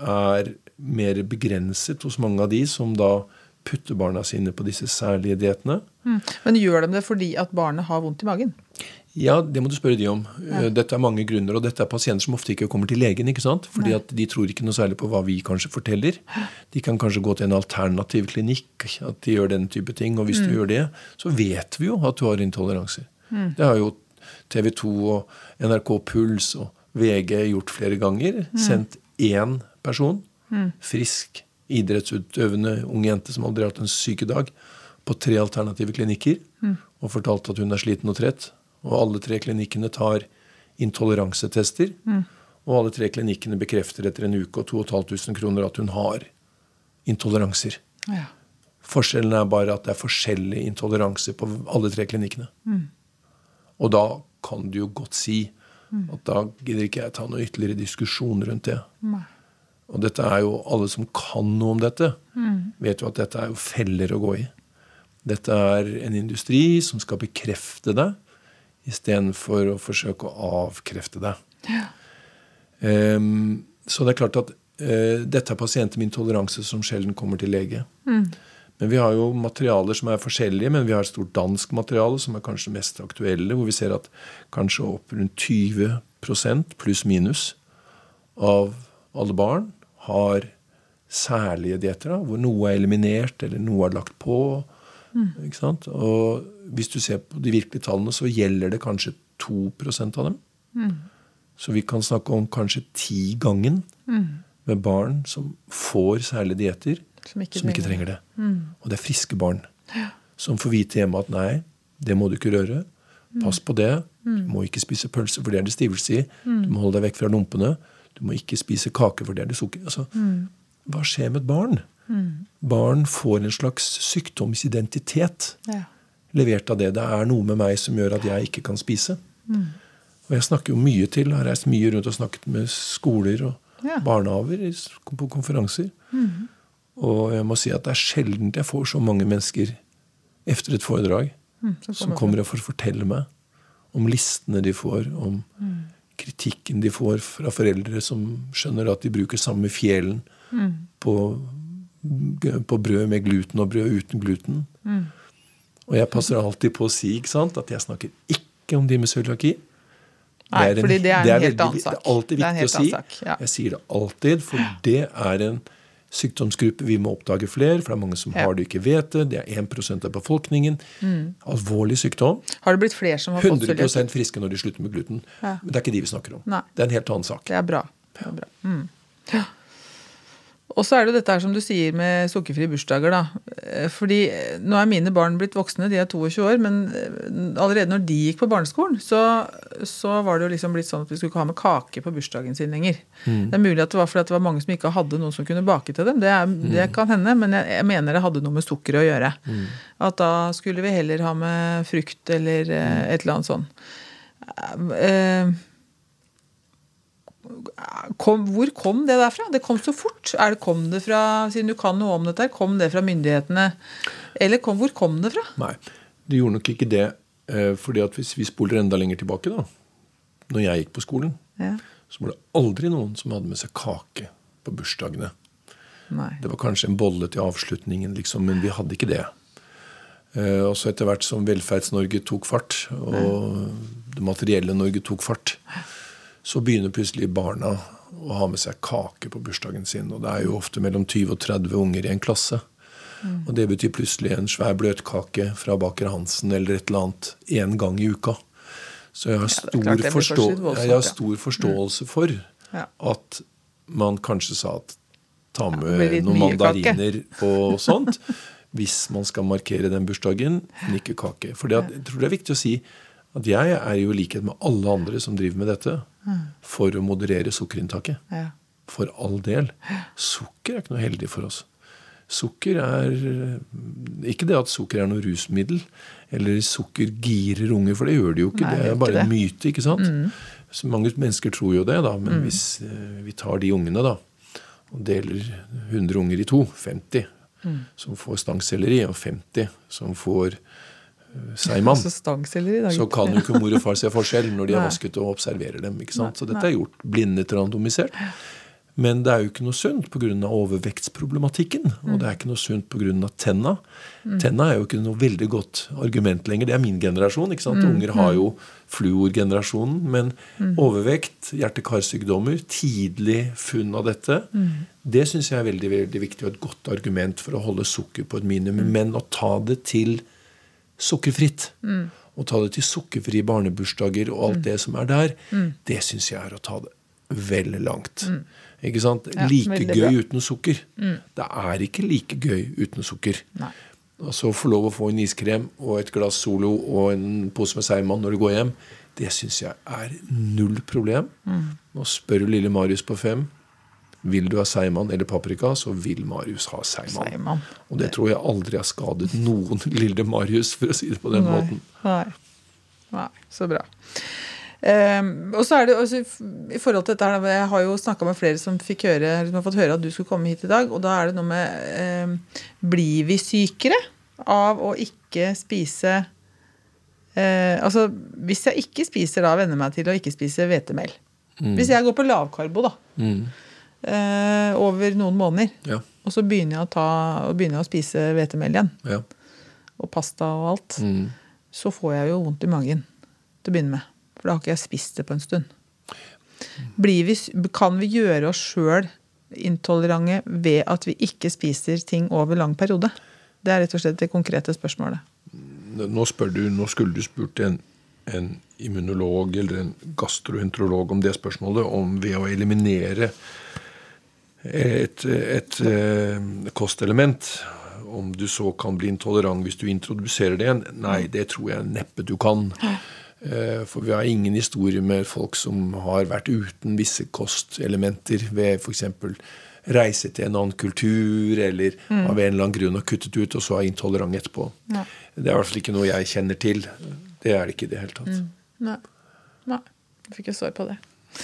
er mer begrenset hos mange av de som da putter barna sine på disse særlige diettene. Mm. Men gjør de det fordi at barnet har vondt i magen? Ja, det må du spørre de om. Ja. Dette er mange grunner, og dette er pasienter som ofte ikke kommer til legen, ikke sant? Fordi at de tror ikke noe særlig på hva vi kanskje forteller. De kan kanskje gå til en alternativ klinikk, at de gjør den type ting, og hvis mm. du gjør det, så vet vi jo at du har intoleranser. Mm. Det har jo T V to og N R K Puls og V G gjort flere ganger, mm. sendt én person, mm. frisk, idrettsutøvende unge jente som aldri har hatt en sykedag, på tre alternative klinikker, mm. og fortalt at hun er sliten og trett. Og alle tre klinikkene tar intoleransetester, mm. og alle tre klinikkene bekrefter etter en uke og to og et halvt tusen kroner at hun har intoleranser. Ja. Forskjellen er bare at det er forskjellig intoleranse på alle tre klinikkene. Mm. Og da kan du jo godt si at da gidder ikke jeg ta noen ytterligere diskusjon rundt det. Nei. Og dette er jo, alle som kan noe om dette, mm. vet jo at dette er jo feller å gå i. Dette er en industri som skal bekrefte det, i stedet for å forsøke å avkrefte det. Ja. Um, så det er klart at uh, dette er pasienter med intoleranse som sjelden kommer til lege. Mm. Men vi har jo materialer som er forskjellige, men vi har et stort dansk materiale som er kanskje mest aktuelle, hvor vi ser at kanskje opp rundt tyve prosent pluss minus av alle barn har særlige dieter, hvor noe er eliminert eller noe er lagt på. Mm. Ikke sant? Og hvis du ser på de virkelige tallene, så gjelder det kanskje to prosent av dem. Mm. Så vi kan snakke om kanskje ti gangen mm. med barn som får særlige dieter, som ikke, som ikke trenger det. Mm. Og det er friske barn ja. som får vite hjemme at nei, det må du ikke røre. Pass på det. Mm. Du må ikke spise pølse, for det er det stivelse i. Mm. Du må holde deg vekk fra lumpene. Du må ikke spise kake, for det er det sukker. Altså, mm. hva skjer med et barn? Mm. Barn får en slags sykdomsidentitet ja. levert av det. Det er noe med meg som gjør at jeg ikke kan spise. Mm. Og jeg snakker jo mye til, jeg har reist mye rundt og snakket med skoler og ja. barnehaver på konferanser. Mm. Og jeg må si at det er sjelden jeg får så mange mennesker efter et foredrag mm, kommer som kommer og får fortelle meg om listene de får, om mm. kritikken de får fra foreldre som skjønner at de bruker samme fjelen mm. på, på brød med gluten og brød uten gluten. Mm. Og jeg passer alltid på å si, ikke sant, at jeg snakker ikke om de med cøliaki. Nei, det en, fordi det er en det er helt veldig, annen sak. Det er alltid viktig å si. Ja. Jeg sier det alltid, for det er en sykdomsgruppe vi må oppdage flere, for det er mange som ja. har det ikke vet det. Det er en prosent av befolkningen. Mm. Alvorlig sykdom. Har det blitt flere som har fått hundre prosent friske når de slutter med gluten. Ja. Men det er ikke de vi snakker om. Nei. Det er en helt annen sak. Det er bra. Det er bra. Mm. Ja. Og så er det dette her som du sier med sukkerfrie bursdager da. Fordi nå er mine barn blitt voksne, de er tjueto år, men allerede når de gikk på barneskolen, så, så var det jo liksom blitt sånn at vi skulle ikke ha med kake på bursdagen sin lenger. Mm. Det er mulig at det var fordi at det var mange som ikke hadde noen som kunne bake til dem. Det, er, mm. det kan hende, men jeg, jeg mener det hadde noe med sukker å gjøre. Mm. At da skulle vi heller ha med frukt eller mm. et eller annet sånn. Eh, Kom, hvor kom det derfra? Det kom så fort. Er det, kom det fra, siden du kan noe om dette, kom det fra myndighetene? Eller kom, hvor kom det fra? Nei, det gjorde nok ikke det. Fordi at hvis vi spoler enda lenger tilbake da, når jeg gikk på skolen, ja. så var det aldri noen som hadde med seg kake på bursdagene. Nei. Det var kanskje en bolle til avslutningen, liksom, men vi hadde ikke det. Og så etter hvert som Velferds-Norge tok fart, og Nei. det materielle Norge tok fart, så begynner plutselig barna å ha med seg kake på bursdagen sin. Og det er jo ofte mellom tyve og tretti unger i en klasse. Mm. Og det betyr plutselig en svær bløtkake fra Baker Hansen eller et eller annet en gang i uka. Så jeg har stor, ja, forstå voldsomt, jeg har stor forståelse for ja. at man kanskje sa at ta med ja, noen mandariner og sånt, hvis man skal markere den bursdagen, men ikke kake. For det, jeg tror det er viktig å si at jeg er jo i likhet med alle andre som driver med dette, for å moderere sukkerinntaket. Ja. For all del. Sukker er ikke noe heldig for oss. Sukker er, ikke det at sukker er noe rusmiddel, eller sukker girer unger, for det gjør det jo ikke. Nei, det er bare det. En myte, ikke sant? Mm. Så mange mennesker tror jo det, da, men mm. hvis vi tar de ungene da, og deler hundre unger i to, femti, mm. som får stangselleri, og femti som får Seimann, så, så kan jo ikke mor og far se forskjell når de har vasket og observerer dem, ikke sant? Så dette er gjort blindet randomisert. Men det er jo ikke noe sunt på grunn av overvektsproblematikken, mm. og det er ikke noe sunt på grunn av tenna. Mm. Tenna er jo ikke noe veldig godt argument lenger. Det er min generasjon, ikke sant? Mm. Unger har jo fluorgenerasjonen, men mm. overvekt, hjerte-karsykdommer, tidlig funn av dette, mm. det synes jeg er veldig, veldig viktig og et godt argument for å holde sukker på et minimum, mm. men å ta det til sukkerfritt, mm. og ta det til sukkerfrie barnebursdager og alt mm. det som er der, mm. det synes jeg er å ta det veldig langt. Mm. Ikke sant? Ja, like gøy bra. Uten sukker. Mm. Det er ikke like gøy uten sukker. Nei. Altså få lov å få en iskrem og et glass Solo og en pose med Seimann når du går hjem, det synes jeg er null problem. Mm. Nå spør lille Marius på fem, Vil du ha seigmann eller paprika, så vil Marius ha seigmann. Seigmann. Og det tror jeg aldri har skadet noen lille Marius, for å si det på den Nei. måten. Nei. Nei, så bra. Um, og så er det også, i forhold til dette her, jeg har jo snakket med flere som fikk høre, som har fått høre at du skulle komme hit i dag, og da er det noe med, um, blir vi sykere av å ikke spise, uh, altså hvis jeg ikke spiser da, venner meg til å ikke spise hvetemel. Mm. Hvis jeg går på lavkarbo da, mm. uh, over noen måneder, ja. Og så begynner jeg å, ta, og begynner jeg å spise hvetemel igjen, ja. Og pasta og alt, mm. så får jeg jo vondt i magen til å begynne med. For da har ikke jeg spist det på en stund. Blir vi, kan vi gjøre oss selv intolerante ved at vi ikke spiser ting over lang periode? Det er rett og slett det konkrete spørsmålet. Nå, spør du, nå skulle du spurt en, en immunolog eller en gastroenterolog om det spørsmålet, om ved å eliminere et, et, et kostelement, om du så kan bli intolerant hvis du introduserer det igjen. Nei, det tror jeg neppe du kan. For vi har ingen historie med folk som har vært uten visse kostelementer ved for eksempel reise til en annen kultur eller mm. av en eller annen grunn har kuttet ut og så er intolerant etterpå. Ja. Det er i hvert fall ikke noe jeg kjenner til. Det er det ikke i det hele tatt. Mm. Nei. Nei, jeg fikk ikke svar på det.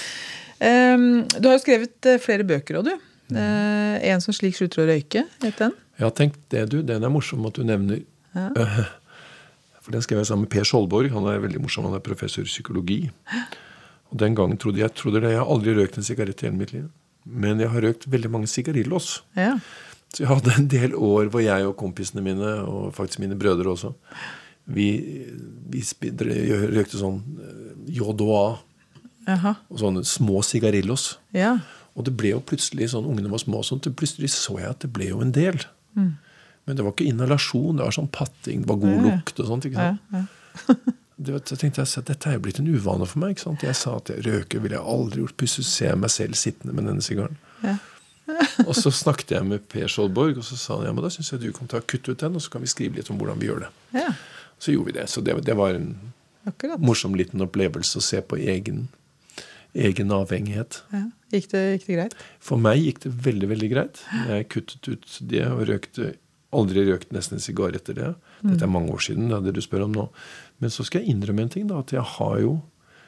Um, du har jo skrevet flere bøker også, du. Mm. Uh, en som slik slutter å røyke, heter den. Ja, tenk det du. Den er morsom at du nevner. Ja. Uh, For den skrev jeg sammen med Per Skjoldborg. Han er veldig morsom, han er professor i psykologi. Og den gangen trodde jeg, trodde det, jeg har aldri røkt en sigarett i hele mitt liv. Men jeg har røkt veldig mange sigarillos. Ja. Så jeg hadde en del år hvor jeg og kompisene mine, og faktisk mine brødre også, vi, vi spidre, røkte sånn J O A. Aha. Og sånne små sigarillos. Ja. Og det ble jo plutselig, sånn ungene var små, sånn, plutselig så jeg at det ble jo en del. Mm. Men det var ikke inhalasjon, det var sånn patting, det var god lukt og sånt, ikke sant? Ja, ja. det var, så tenkte jeg, dette er jo blitt en uvane for meg, ikke sant? Jeg sa at jeg røker ville jeg aldri gjort, plutselig ser jeg meg selv sittende med denne sigaren. Ja. Og så snakket jeg med Per Skjoldborg, og så sa han, ja, men da synes jeg du kan ta kutt ut den, og så kan vi skrive litt om hvordan vi gjør det. Ja. Så gjorde vi det, så det, det var en Akkurat. morsom liten opplevelse å se på egen, egen avhengighet. Ja. Gikk det, gikk det greit? For meg gikk det veldig, veldig greit. Jeg kuttet ut det og røkte aldri røkt nesten en sigar etter det. Dette er mange år siden, det er det du spør om nå. Men så skal jeg innrømme en ting da, at jeg har jo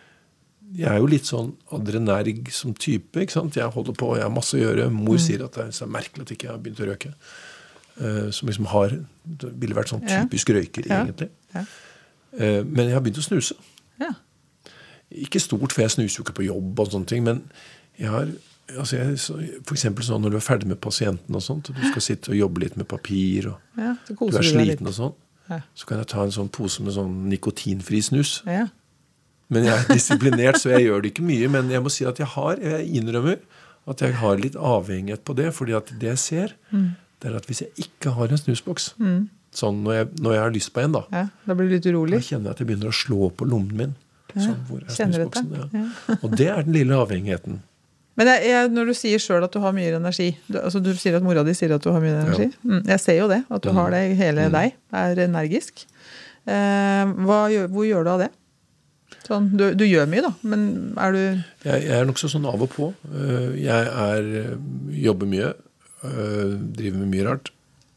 jeg er jo litt sånn adrenerg som type, ikke sant? Jeg holder på, jeg har masse å gjøre. Mor mm. sier at det er så merkelig at jeg ikke har begynt å røke. Uh, som liksom har, det ville vært sånn typisk ja. røyker ja. egentlig. Ja. Uh, men jeg har begynt å snuse. Ja. Ikke stort, for jeg snuser jo ikke på jobb og sånne ting, men jeg har Altså jeg, så, for eksempel sånn når du er ferdig med pasienten og sånt, og du skal sitte og jobbe litt med papir, og ja, du er sliten og sånn, ja. så kan jeg ta en sånn pose med sånn nikotinfri snus. Ja. Men jeg er disiplinert, så jeg gjør det ikke mye, men jeg må si at jeg har, jeg innrømmer at jeg har litt avhengighet på det, fordi at det jeg ser, mm. det er at hvis jeg ikke har en snusboks, mm. sånn når jeg, når jeg har lyst på en da, ja, da blir du litt urolig. Da kjenner jeg at jeg begynner å slå på lommen min. Sånn, hvor er snusboksen? Ja. Ja. Og det er den lille avhengigheten. Men jeg, jeg, når du sier selv at du har mye energi, du, altså du sier at mora di sier at du har mye energi, ja. mm, jeg ser jo det, at du mm. har det hele mm. deg, er energisk. Eh, hva, hvor gjør du av det? Sånn, du, du gjør mye da, men er du... Jeg, jeg er nok så sånn av og på. Jeg er, jobber mye, driver med mye rart.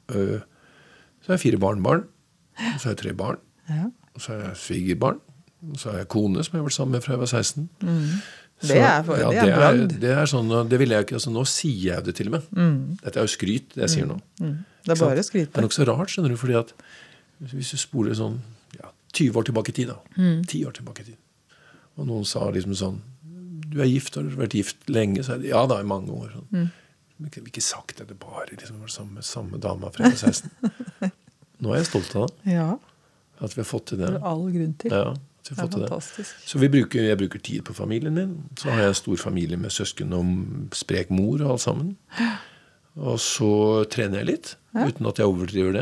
Så har jeg fire barnbarn, så har jeg tre barn, ja. så har jeg svigerbarn, så har jeg kone som jeg har vært sammen med fra jeg var seksten. Mm. Så, det er, for, ja, det er, det er, det er sånn, det vil jeg ikke, altså nå sier jeg det til og med. Mm. Dette er jo skryt, det jeg sier nå. Mm. Det er bare skryt. Det er nok så rart, skjønner du, fordi at hvis du spoler sånn, ja, tyve år tilbake i tid da, mm. ti år tilbake i tid, og noen sa liksom sånn, du er gift, har du vært gift lenge? Så jeg, ja da, i mange år. Sånn. Mm. Vi har ikke sagt det, det bare liksom var samme, samme dama fra seksten. Nå er jeg stolt av det. Ja. At vi har fått til det. Det er all grunn til. Ja. Så, det er fantastisk. Så vi bruker, jeg bruker tid på familien min. Så har jeg en stor familie med søsken og sprek mor og alt sammen. Og så trener jeg litt, ja. uten at jeg overdriver det.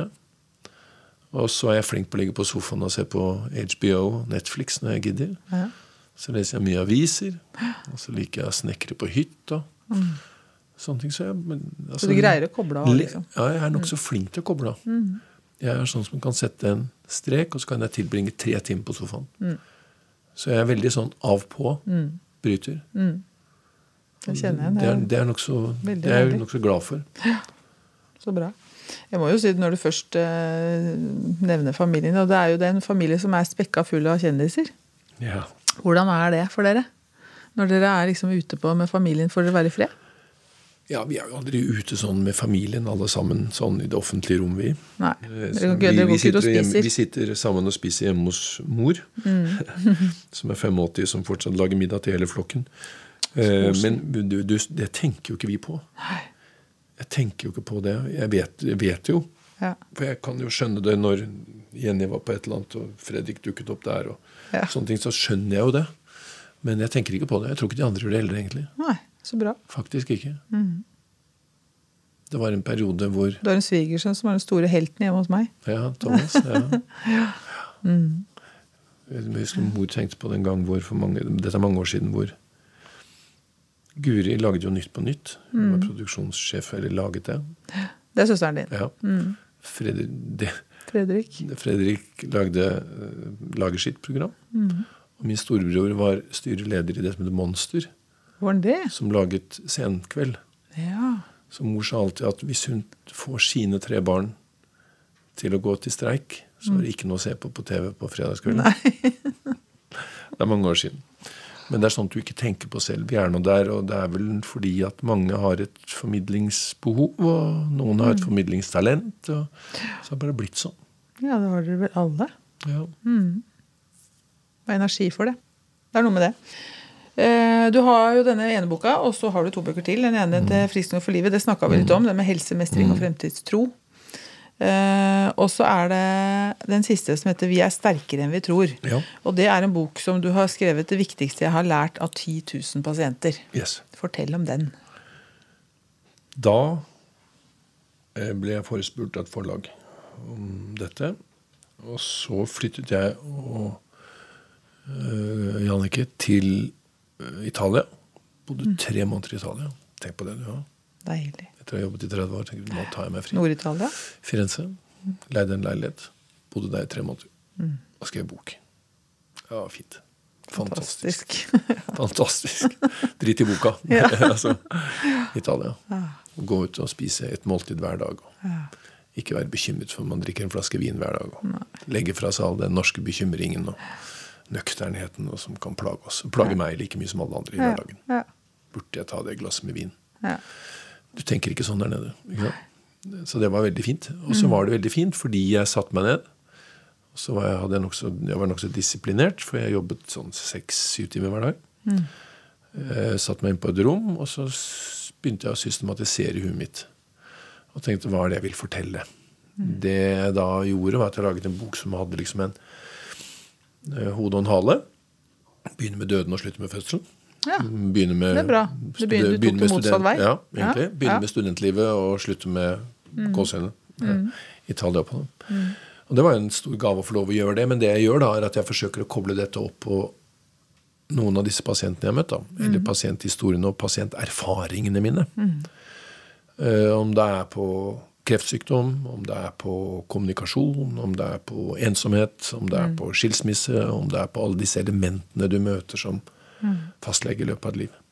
Og så er jeg flink på å ligge på sofaen og se på H B O, Netflix når jeg gidder. Ja. Så leser jeg mye aviser. Og så liker jeg å snekre på hytta. Mm. Sånne ting. Så, jeg, men, altså, så du greier å koble av? Liksom. Ja, jeg er nok så flink til å koble av. Mm. Jeg er sånn som kan sette en strek, og så kan jeg tilbringe tre timer på sofaen. Mm. Så jeg er veldig sånn av på, mm. bryter. Mm. Jeg kjenner igjen. Det er, det er, nok så, det er jeg nok så glad for. Ja, så bra. Jeg må jo si, når du først eh, nevner familien, og det er jo det en familie som er spekka full av kjendiser. Ja. Hvordan er det for dere? Når dere er liksom ute på med familien, får dere være i fred? Ja, vi er jo aldri ute sånn med familien, alle sammen, sånn i det offentlige rom vi. Nei, dere går ikke ut og spiser. Vi sitter sammen og spiser hjemme hos mor, mm. som er femogåtti, som fortsatt lager middag til hele flokken. Uh, men du, du, det tenker jo ikke vi på. Nei. Jeg tenker jo ikke på det. Jeg vet, jeg vet jo. Ja. For jeg kan jo skjønne det når Jenny var på et eller annet, og Fredrik dukket opp der, og ja. Sånne ting, så skjønner jeg jo det. Men jeg tenker ikke på det. Jeg tror ikke de andre gjør det heller, egentlig. Nei, så bra. Faktisk ikke. Mm. Det var en periode hvor... Du har en svigersønn som er den store helten hjemme hos meg. Ja, Thomas, ja. ja. Mm. Jeg husker mor tenkte på den gang hvor, for mange, dette er mange år siden, hvor Guri lagde jo Nytt på Nytt. Hun var mm. produksjonssjef, eller laget det. Det er søsteren din. Ja. Mm. Fredrik, det, Fredrik. Fredrik lagde uh, lager sitt program. Mm. Og min storebror var styreleder i det som heter Monster. Var han det? Som laget Senkveld. Ja. Så mor sa alltid at hvis hun får sine tre barn til å gå til streik, så er det ikke noe å se på på T V på fredagskvelden. Nei. Det er mange år siden. Men det er sånn at du ikke tenker på selv. Vi er nå der, og det er vel fordi at mange har et formidlingsbehov, og noen har et formidlingstalent, og så har det bare blitt sånn. Ja, det har dere vel alle. Ja. Mm. Og energi for det. Det er noe med det. Eh, du har jo denne ene boka, og så har du to bøker til. Den ene til Frisk nok for livet, det snakket vi litt om, det med helsemestring og fremtidstro. Uh, og så er det den siste som heter Vi er sterkere enn vi tror. Ja. Og det er en bok som du har skrevet det viktigste jeg har lært av ti tusen pasienter. Yes. Fortell om den. Da ble jeg forespurt av et forlag om dette. Og så flyttet jeg og uh, Jannicke til Italia. Bodde mm. tre måneder i Italia. Tenk på det, du har. Deilig. Etter å ha jobbet i tretti år, tenkte jeg, nå tar jeg meg fri. Nord-Italia? Firenze. Leide en leilighet. Bodde der i tre måneder. Mm. Og skrev bok. Ja, fint. Fantastisk. Fantastisk. Fantastisk. Drit i boka. Ja. altså, Italia. Ja. Gå ut og spise et måltid hver dag. Ja. Ikke være bekymret for man drikker en flaske vin hver dag. Nei. Legge fra seg all den norske bekymringen og nøkternheten og som kan plage oss. Plage ja. meg like mye som alle andre i hverdagen. Ja. Burde jeg ta det glasset med vin? Ja. Du tenker ikke sånn der nede. Ikke sant? Så det var veldig fint. Og så var det veldig fint fordi jeg satt meg ned. Og så var jeg, hadde jeg, nok så, jeg var nok så disiplinert, for jeg jobbet sånn seks-syv timer hver dag. Mm. Jeg satt meg inn på et rom, og så begynte jeg å systematisere huet mitt. Og tenkte, hva er det jeg vil fortelle? Mm. Det jeg da gjorde, var at jeg laget en bok som hadde liksom en uh, hode og en hale. Begynne med døden og slutte med fødselen. Ja, begynne med, det er bra. Du, begynner, du tok det motsatt vei. Ja, egentlig. Ja, begynne ja. med studentlivet og slutte med mm. gåsehøyne. Mm. Italia på det. Mm. Og det var en stor gave å få lov å gjøre det, men det jeg gjør da, er at jeg forsøker å koble dette opp på noen av disse pasientene jeg har møtt, da. Mm. Eller pasienthistoriene og pasienterfaringene mine. Mm. Uh, om det er på kreftsykdom, om det er på kommunikasjon, om det er på ensomhet, om det er på skilsmisse, om det er på alle disse elementene du møter som fastlege i løpet av et liv.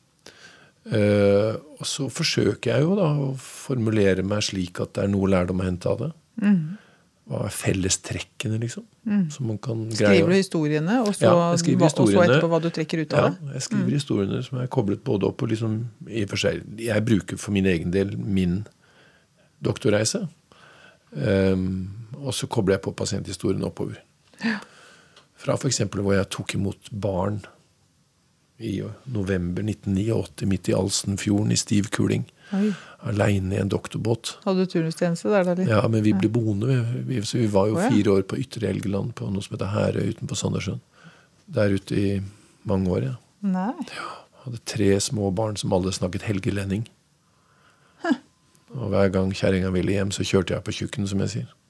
Uh, og så forsøker jeg jo da å formulere meg slik at det er noe lærdom å hente av det. Mm. Hva er fellestrekkene, liksom? Mm. Som man kan greie. Skriver du historiene, og så, ja, historiene, og så etterpå hva du trekker ut av det? Ja, jeg skriver mm. historiene som er koblet både opp og liksom, i og for seg, jeg bruker for min egen del min doktorreise. Um, og så kobler jeg på pasienthistorien oppover. Ja. Fra for eksempel hvor jeg tok imot barn i november nitten åttiåtte, midt i Alsenfjorden, i stiv kuling. Oi. Alene i en doktorbåt. Hadde du turnustjeneste der da litt? Ja, men vi ble ja. boende. Vi, vi, så vi var jo oh, ja. fire år på Ytre Helgeland, på noe som heter Herøy utenpå Sandersjøen. Der ute i mange år, ja. Nei. Ja, hadde tre små barn som alle snakket helgelending. Huh. Og hver gang kjæringen ville hjem, så kjørte jeg på kjøkken, som jeg sier.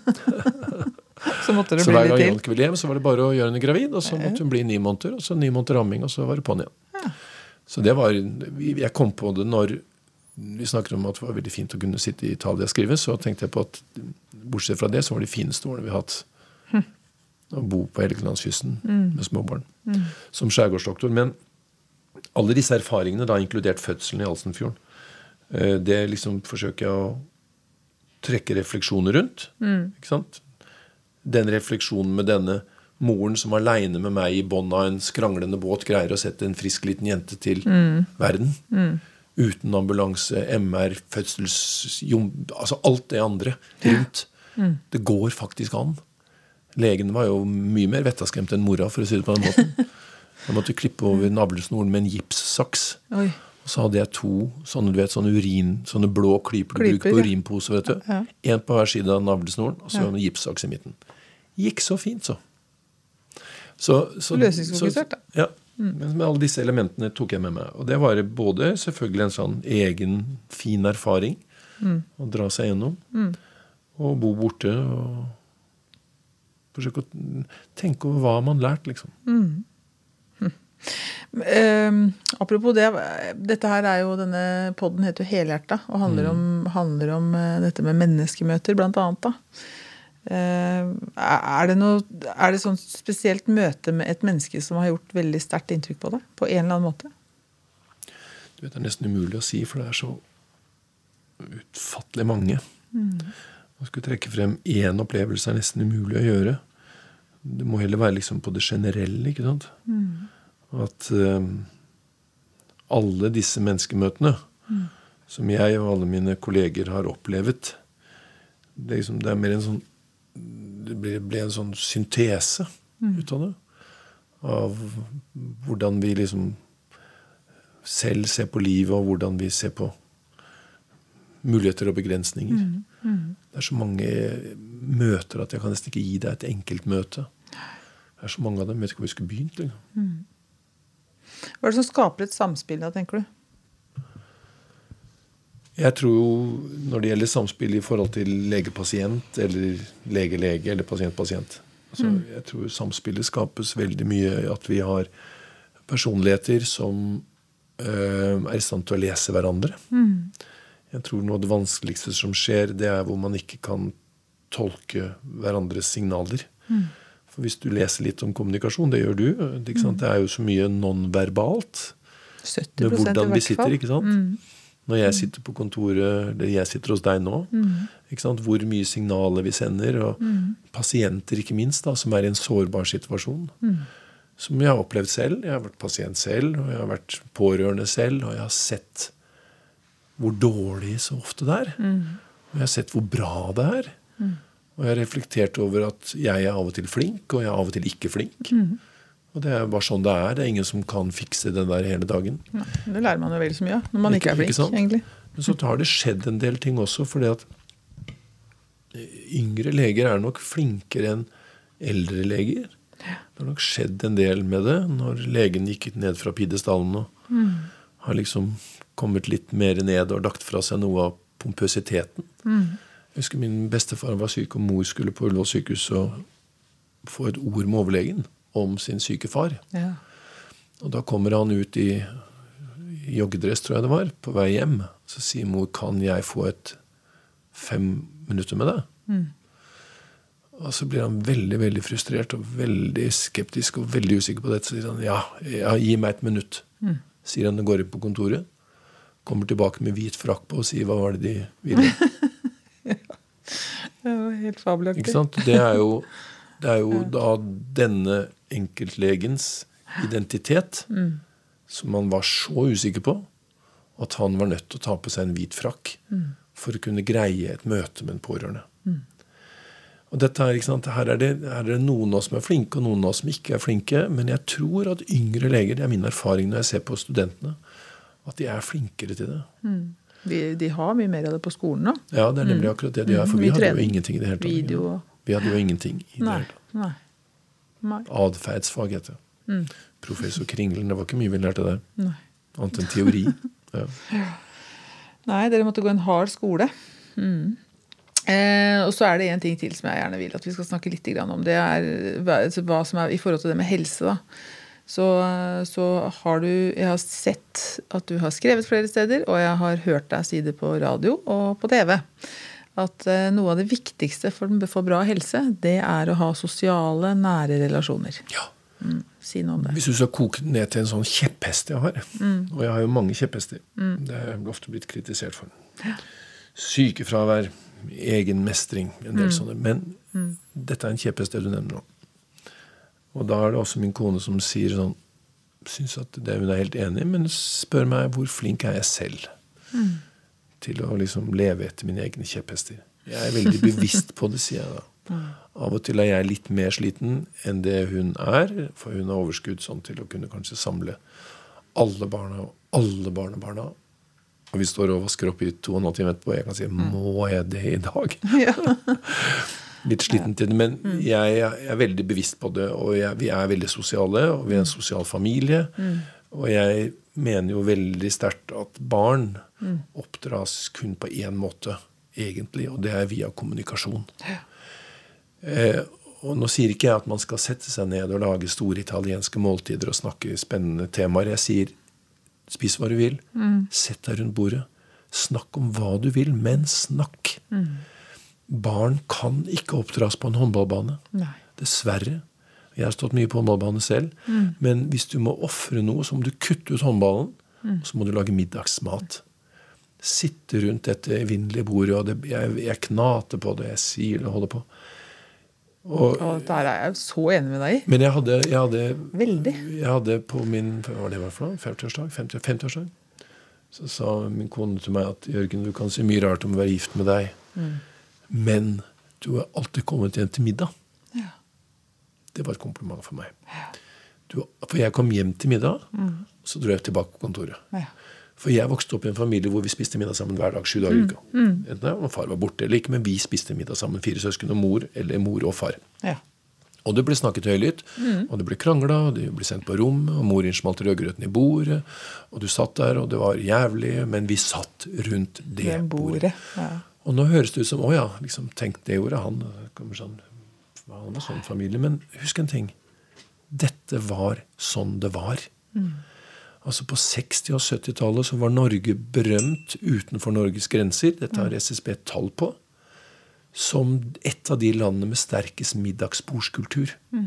Så måtte det så bli hver gang litt til. Jannicke ville hjem, så var det bare å gjøre henne gravid, og så måtte hun bli ni måneder, og så ni måneder ramming, og så var det på'n igjen. Ja. Så det var, jeg kom på det når vi snakker om at det var veldig fint å kunne sitte i Italia og skrive, så tenkte jeg på at bortsett fra det, så var det fineste årene vi har hatt hm. å bo på Helgelandskysten mm. med småbarn, mm. som skjærgårdsdoktor. Men alle disse erfaringene, da inkludert fødselen i Halsenfjorden, det liksom forsøker jeg å trekke refleksjoner rundt. Mm. Ikke sant? Den refleksjonen med denne moren som alene med meg i bånd av en skranglende båt greier å sette en frisk liten jente til mm. verden. Mm. Uten ambulanse, M R, fødsels... Altså alt det andre rundt. Mm. Det går faktisk an. Legen var jo mye mer vettaskremt enn mora, for å si det på den måten. Jeg måtte klippe over navlesnoren med en gipssaks. Oi. Og så hadde jeg to sånne, du vet, sånne, urin, sånne blå klyper du bruker på urinpose, vet du. Ja. En på hver side av navlesnoren, og så ja. En gipssaks i midten. Gikk så fint, så. så, så Løsningsfokusert, da. Ja, mm. men med alle disse elementene tok jeg med meg. Og det var både selvfølgelig en sånn egen, fin erfaring mm. å dra seg gjennom, mm. og bo borte, og forsøke å tenke over hva man lært, liksom. Mm. Uh, apropos det, dette her er jo, denne podden heter jo Helhjerta og handler om, mm. handler om uh, dette med menneskemøter blant annet da. Uh, er det noe, er det sånn spesielt møte med et menneske som har gjort veldig sterkt inntrykk på deg, på en eller annen måte? Du vet, det er nesten umulig å si, for det er så utfattelig mange. Mm. Å skulle trekke frem en opplevelse er nesten umulig å gjøre. Det må heller være liksom på det generelle, ikke sant? Mm. At um, alle disse menneskemøtene mm. som jeg og alle mine kolleger har opplevet, det er, liksom, det er mer en sånn det ble, ble en sånn syntese mm. ut av det. Av hvordan vi liksom selv ser på livet, og hvordan vi ser på muligheter og begrensninger. Mm. Mm. Det er så mange møter at jeg kan nesten ikke gi deg et enkelt møte. Det er så mange av dem, jeg vet ikke hvor vi skulle begynt. Liksom. Mm. Hva er det som skaper et samspill da, tenker du? Jeg tror jo, når det gjelder samspill i forhold til lege-pasient, eller lege-lege, eller pasient-pasient, altså, mm. jeg tror samspillet skapes veldig mye at vi har personligheter som øh, er i stand til å lese hverandre. Mm. Jeg tror noe av det vanskeligste som skjer, det er hvor man ikke kan tolke hverandres signaler. Mm. For hvis du leser litt om kommunikasjon, det gjør du, ikke sant? Mm. Det er jo så mye non-verbalt. sytti prosent med hvordan vi sitter, i ikke sant? Mm. Når jeg sitter på kontoret, eller jeg sitter hos deg nå, mm. ikke sant? Hvor mye signaler vi sender, og mm. pasienter ikke minst, da, som er i en sårbar situasjon. Mm. Som jeg har opplevd selv. Jeg har vært pasient selv, og jeg har vært pårørende selv, og jeg har sett hvor dårlig så ofte det er. Mm. Og jeg har sett hvor bra det er. Mm. Og jeg har reflektert over at jeg er av og til flink, og jeg er av og til ikke flink. Mm. Og det er bare sånn det er. Det er ingen som kan fikse den der hele dagen. Ja, det lærer man jo veldig så mye, når man ikke, ikke er flink, ikke egentlig. Men så har det skjedd en del ting også, fordi at yngre leger er nok flinkere enn eldre leger. Ja. Det har nok skjedd en del med det, når legen gikk ned fra pidestallen og mm. har liksom kommet litt mer ned og lagt fra seg noe av pompøsiteten. Mm. Jeg husker min bestefar var syk, og mor skulle på Ullevål sykehus og få et ord med overlegen om sin syke far. Ja. Og da kommer han ut i, i joggedress, tror jeg det var, på vei hjem. Så sier mor, kan jeg få et fem minutter med deg? Mm. Og så blir han veldig, veldig frustrert og veldig skeptisk og veldig usikker på det. Så sier han, ja, ja gi meg et minutt. Mm. Sier han og går inn på kontoret. Kommer tilbake med hvit frakk på og sier, hva var det de ville? Ja. Det var helt fabelaktig. Ikke sant? Det er jo, det er jo ja. Da denne enkeltlegens identitet mm. som man var så usikker på, at han var nødt til å ta på seg en hvit frakk mm. for å kunne greie et møte med en pårørende. Mm. Og dette her, ikke sant? Her er, det, her er det noen av oss som er flinke, og noen av oss som ikke er flinke, men jeg tror at yngre leger, det er min erfaring når jeg ser på studentene, at de er flinkere til det. Mm. De, de har mye mer av det på skolen nå. Ja, det er nemlig akkurat det de har, for vi hadde jo ingenting i det hele tatt. Video. Vi hadde jo ingenting i det nei, hele tatt. Nei. Nei. Adferdsfag heter det. Mm. Professor Kringlen, det var ikke mye vi lærte der. Nei. Annet enn teori. Ja. Nei, dere måtte gå en hard skole. Mm. Eh, og så er det en ting til som jeg gjerne vil at vi skal snakke litt om. Det er hva som er i forhold til det med helse da. Så, så har du, jeg har sett at du har skrevet flere steder, og jeg har hørt deg si det på radio og på T V, at eh, noe av det viktigste for, for bra helse, det er å ha sosiale, nære relasjoner. Ja, Mm. Si noe om det. Hvis du skal koke ned til en sånn kjepphest jeg har, mm. og jeg har jo mange kjepphester, mm. det er jeg ofte blitt kritisert for. Ja. Sykefravær, egen mestring, en del mm. sånne. Men mm. dette er en kjepphest det du nevner nå. Og da er det også min kone som sier sånn, synes at det hun er helt enig, men spør meg hvor flink er jeg selv mm. til å liksom leve etter mine egne kjepphester. Jeg er veldig bevisst på det, sier jeg da. Mm. Av og til er jeg litt mer sliten enn det hun er, for hun har overskudd sånn til å kunne kanskje samle alle barna og alle barnebarna. Og vi står og vasker opp i to og en halv time etterpå, og jeg kan si, må jeg det i dag? Ja. Litt sliten til det, men mm. jeg, jeg er veldig bevisst på det, og jeg, vi er veldig sosiale, og vi er en sosial familie, mm. og jeg mener jo veldig sterkt at barn mm. oppdras kun på en måte, egentlig, og det er via kommunikasjon. Ja. Eh, og nå sier ikke jeg at man skal sette seg ned og lage store italienske måltider og snakke spennende temaer. Jeg sier, spis hva du vil, mm. sett deg rundt bordet, snakk om hva du vil, men snakk. Mm. Barn kan ikke oppdras på en håndballbane. Nei. Dessverre. Jeg har stått mye på håndballbane selv, mm. men hvis du må offre noe, så må du kutte ut håndballen, mm. så må du lage middagsmat. Sitte rundt dette evinnelige bordet, og det, jeg, jeg knater på det, jeg sier det, holder på. Og, og der er jeg så enig med deg i. Men jeg hadde, jeg hadde, Veldig. Jeg hadde på min, hva var det var for noe? femtiårsdag? femtiårsdag? Så sa min kone til meg at Jørgen, du kan si mye rart om å være gift med deg, mm. men du har alltid kommet igjen til middag. Ja. Det var et kompliment for meg. Ja. Du, for jeg kom hjem til middag, mm. så dro jeg tilbake på kontoret. Ja. For jeg vokste opp i en familie hvor vi spiste middag sammen hver dag, sju dager i uka. Mm. Mm. Og far var borte eller ikke, men vi spiste middag sammen, fire søsken og mor, eller mor og far. Ja. Og det ble snakket høylytt, mm. og det ble kranglet, og det ble sendt på rom, og mor innsmalt rødgrøten i bordet, og du satt der, og det var jævlig, men vi satt rundt det, det bordet. bordet. Ja. Og nå høres det ut som, å ja, liksom, tenk det ordet, han kommer sånn, han var sånn familie, men husk en ting, dette var sånn det var. Mm. Altså på seksti- og syttitallet så var Norge berømt utenfor Norges grenser, dette har S S B tall på, som et av de landene med sterkest middagsbordskultur. Mm.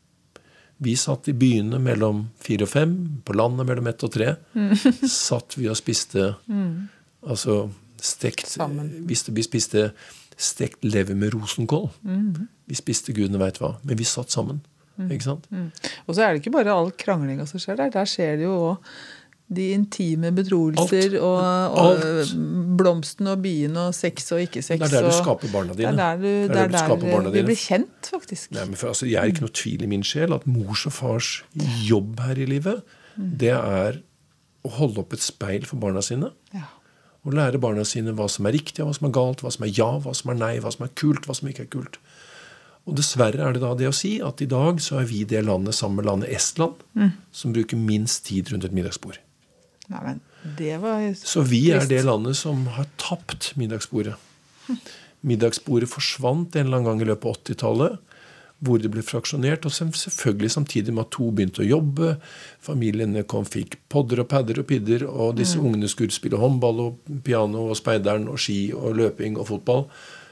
Vi satt i byene mellom fire og fem, på landet mellom ett og tre, mm. satt vi og spiste, mm. altså stekt, vi, vi spiste stekt lever med rosenkål. Mm. Vi spiste gudene vet hva, men vi satt sammen. Mm. Ikke sant? Mm. Og så er det ikke bare all kranglinga som skjer der. Der skjer det jo også de intime betroelser og, og blomsten og byen og sex og ikke sex. Det er der du skaper barna dine. Det er der, du, det er der, der, der, der vi blir kjent, faktisk. Nei, men for, altså, jeg er ikke noe tvil i min sjel at mors og fars jobb her i livet, mm. det er å holde opp et speil for barna sine. Ja. Og lære barna sine hva som er riktig, hva som er galt, hva som er ja, hva som er nei, hva som er kult, hva som ikke er kult. Og dessverre er det da det å si at i dag så er vi det landet sammen med landet Estland mm. som bruker minst tid rundt et middagsbord. Nei, men det var så vi trist. Er det landet som har tapt middagsbordet. Hm. Middagsbordet forsvant en eller annen gang i løpet av åttitallet, hvor det ble fraksjonert, og selvfølgelig samtidig med at to begynte å jobbe, familiene kom, fikk podder og padder og pidder, og disse mm. ungene skulle spille håndball og piano og speideren og ski og løping og fotball.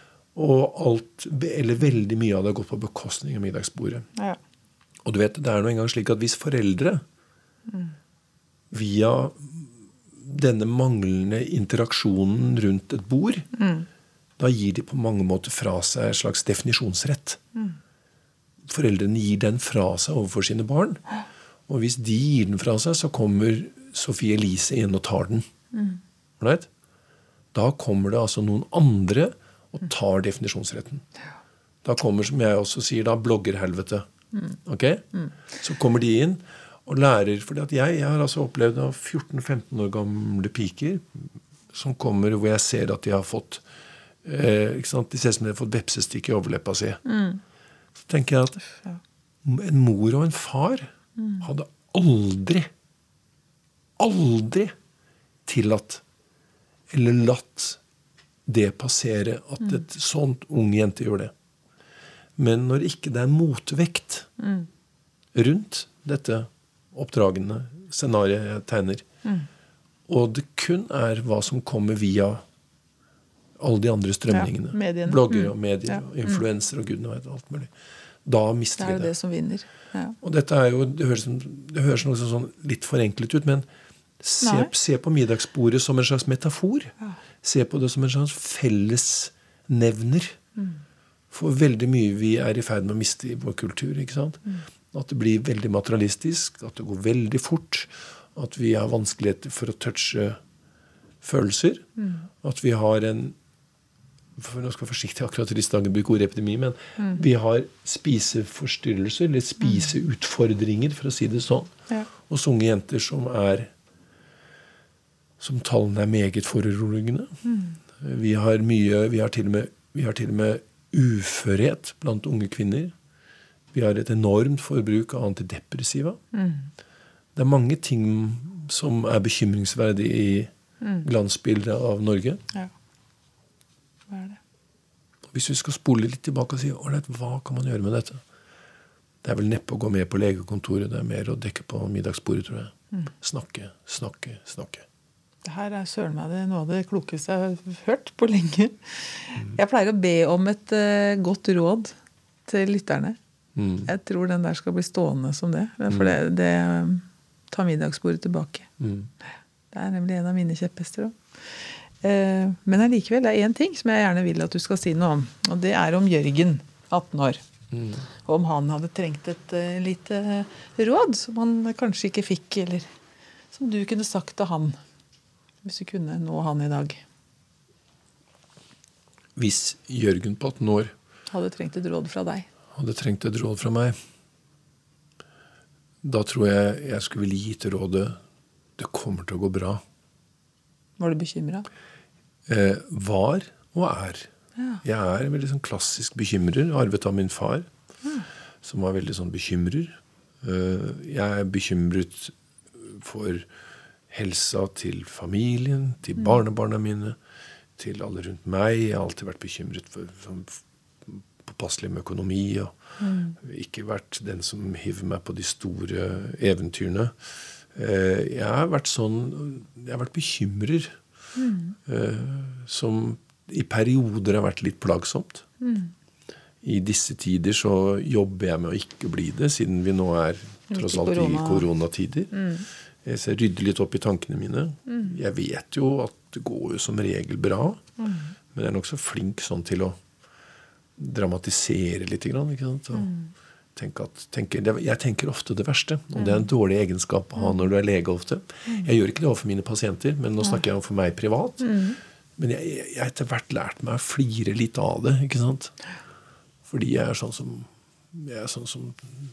Og alt, eller veldig mye av det har gått på bekostning av middagsbordet. Ja. Og du vet, det er noe engang slik at hvis foreldre mm. via denne manglende interaksjonen rundt et bord, mm. da gir de på mange måter fra seg en slags definisjonsrett. Mm. Foreldrene gir den fra seg overfor sine barn, og hvis de gir den fra seg, så kommer Sophie Elise inn og tar den. Mm. Right? Da kommer det altså noen andre og tar definisjonsretten. Da kommer, som jeg også sier, da bloggerhelvete. Mm. Ok? Mm. Så kommer de inn og lærer, fordi at jeg, jeg har altså opplevd av fjorten femten år gamle piker som kommer hvor jeg ser at de har fått eh, ikke sant? De ser som de har fått vepsestikk i overleppa si. Mm. Så tenker jeg at en mor og en far mm. hadde aldri aldri tillatt eller latt det passere at et sånt ung jente gjør det. Men når ikke det er motvekt mm. rundt dette oppdragende scenariet jeg tegner, mm. og det kun er hva som kommer via alle de andre strømningene, ja, blogger og medier, ja. og influenser og gudene vet alt mulig, Da mister vi det. Det er det som vinner. Ja. Og dette er jo, det høres, det høres noe sånn litt forenklet ut, men se, se på middagsbordet som en slags metafor. Ja. Se på det som en slags fellesnevner mm. for veldig mye vi er i ferd med å miste i vår kultur. Ikke sant? Mm. At det blir veldig materialistisk, at det går veldig fort, at vi har vanskeligheter for å touche følelser, mm. at vi har en for nå skal jeg være forsiktig akkurat i disse dager bruke ordet epidemi, men mm. vi har spiseforstyrrelser, eller spiseutfordringer, for å si det sånn. Ja. Hos unge jenter som er, som tallene er meget foruroligende. Mm. Vi har mye, vi har til og med, vi har til og med uførhet blant unge kvinner. Vi har et enormt forbruk av antidepressiva. Mm. Det er mange ting som er bekymringsverdig i mm. glansbildet av Norge. Ja. Hva er det? Hvis vi skal spole litt tilbake og si hva kan man gjøre med dette? Det er vel neppe å gå med på legekontoret. Det er mer å dekke på middagsbordet, tror jeg. Mm. Snakke, snakke, snakke. Det her er søren meg det noe av det klokeste jeg har hørt på lenge. Mm. Jeg pleier å be om et uh, godt råd til lytterne. Mm. Jeg tror den der skal bli stående som det. For det, det tar middagsbordet tilbake. Mm. Det er nemlig en av mine kjepphester også. Men allikevel, det er en ting som jeg gjerne vil at du skal si noe om, og det er om Jørgen, atten år. Mm. Og om han hadde trengt et uh, lite råd som han kanskje ikke fikk, eller som du kunne sagt til han, hvis du kunne nå han i dag. Hvis Jørgen på atten år hadde trengt et råd fra deg. Hadde trengt et råd fra meg. Da tror jeg jeg skulle ville gitt rådet, det kommer til å gå bra. Var du bekymret? Eh, var og er. Ja. Jeg er en veldig sånn klassisk bekymrer, arvet av min far, ja. som var veldig sånn bekymrer. Eh, jeg er bekymret for helsa til familien, til mm. barnebarna mine, til alle rundt meg. Jeg har alltid vært bekymret for sånn, påpasselig med økonomi, og mm. ikke vært den som hiver meg på de store eventyrene. Eh, jeg har vært sånn, jeg har vært bekymrer, Mm. som i perioder har vært litt plagsomt. Mm. I disse tider så jobber jeg med å ikke bli det, siden vi nå er tross alt korona. I koronatider. Mm. Jeg rydder litt opp i tankene mine. Mm. Jeg vet jo at det går jo som regel bra, mm. men jeg er nok så flink sånn til å dramatisere litt, ikke sant? Og mm. tenke at, tenke, jeg tenker ofte det verste, og det er en dårlig egenskap å ha når du er lege ofte. Jeg gjør ikke det overfor mine pasienter, men nå snakker jeg om for meg privat. Men jeg har etter hvert lært meg å flire litt av det, ikke sant? Fordi jeg er sånn som, jeg er sånn som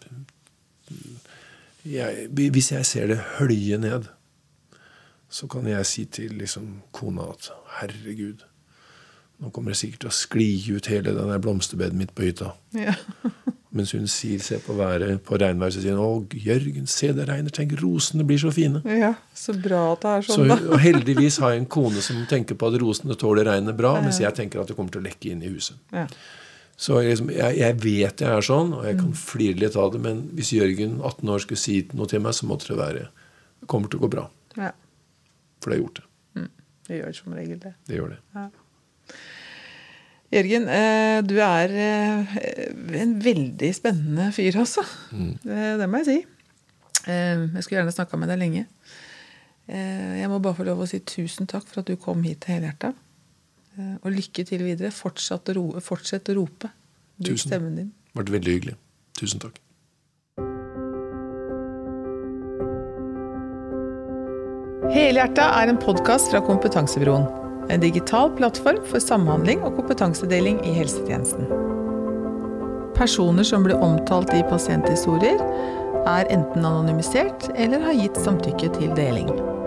jeg, hvis jeg ser det hølje ned, så kan jeg si til liksom, kona at herregud, nå kommer jeg sikkert til å skli ut hele den der blomsterbedet mitt på hytta. Ja. Mens hun sier, se på været, på regnvær, så sier hun, å, Jørgen, se det regner, tenk, rosene blir så fine. Ja, så bra at det er sånn så, da. Og heldigvis har jeg en kone som tenker på at rosene tåler regnet bra, ja. Mens jeg tenker at det kommer til å lekke inn i huset. Ja. Så jeg, jeg vet jeg er sånn, og jeg kan mm. flire litt av det, men hvis Jørgen, atten år, skulle si noe til meg, så måtte det være, det kommer til å gå bra. Ja. For det har gjort det. Mm. Det gjør som regel det. Det gjør det. Ja. Jørgen, du er en veldig spennende fyr også. Mm. Det må jeg si. Jeg skulle gjerne snakket med deg lenge. Jeg må bare få lov å si tusen takk for at du kom hit til Helhjertet. Og lykke til videre. Fortsett å rope. Fortsett å rope. Tusen. Stemmen din. Det har vært veldig hyggelig. Tusen takk. Helhjertet er en podcast fra Kompetansebyråen. En digital plattform for samhandling og kompetansedeling i helsetjenesten. Personer som blir omtalt i pasienthistorier er enten anonymisert eller har gitt samtykke til deling.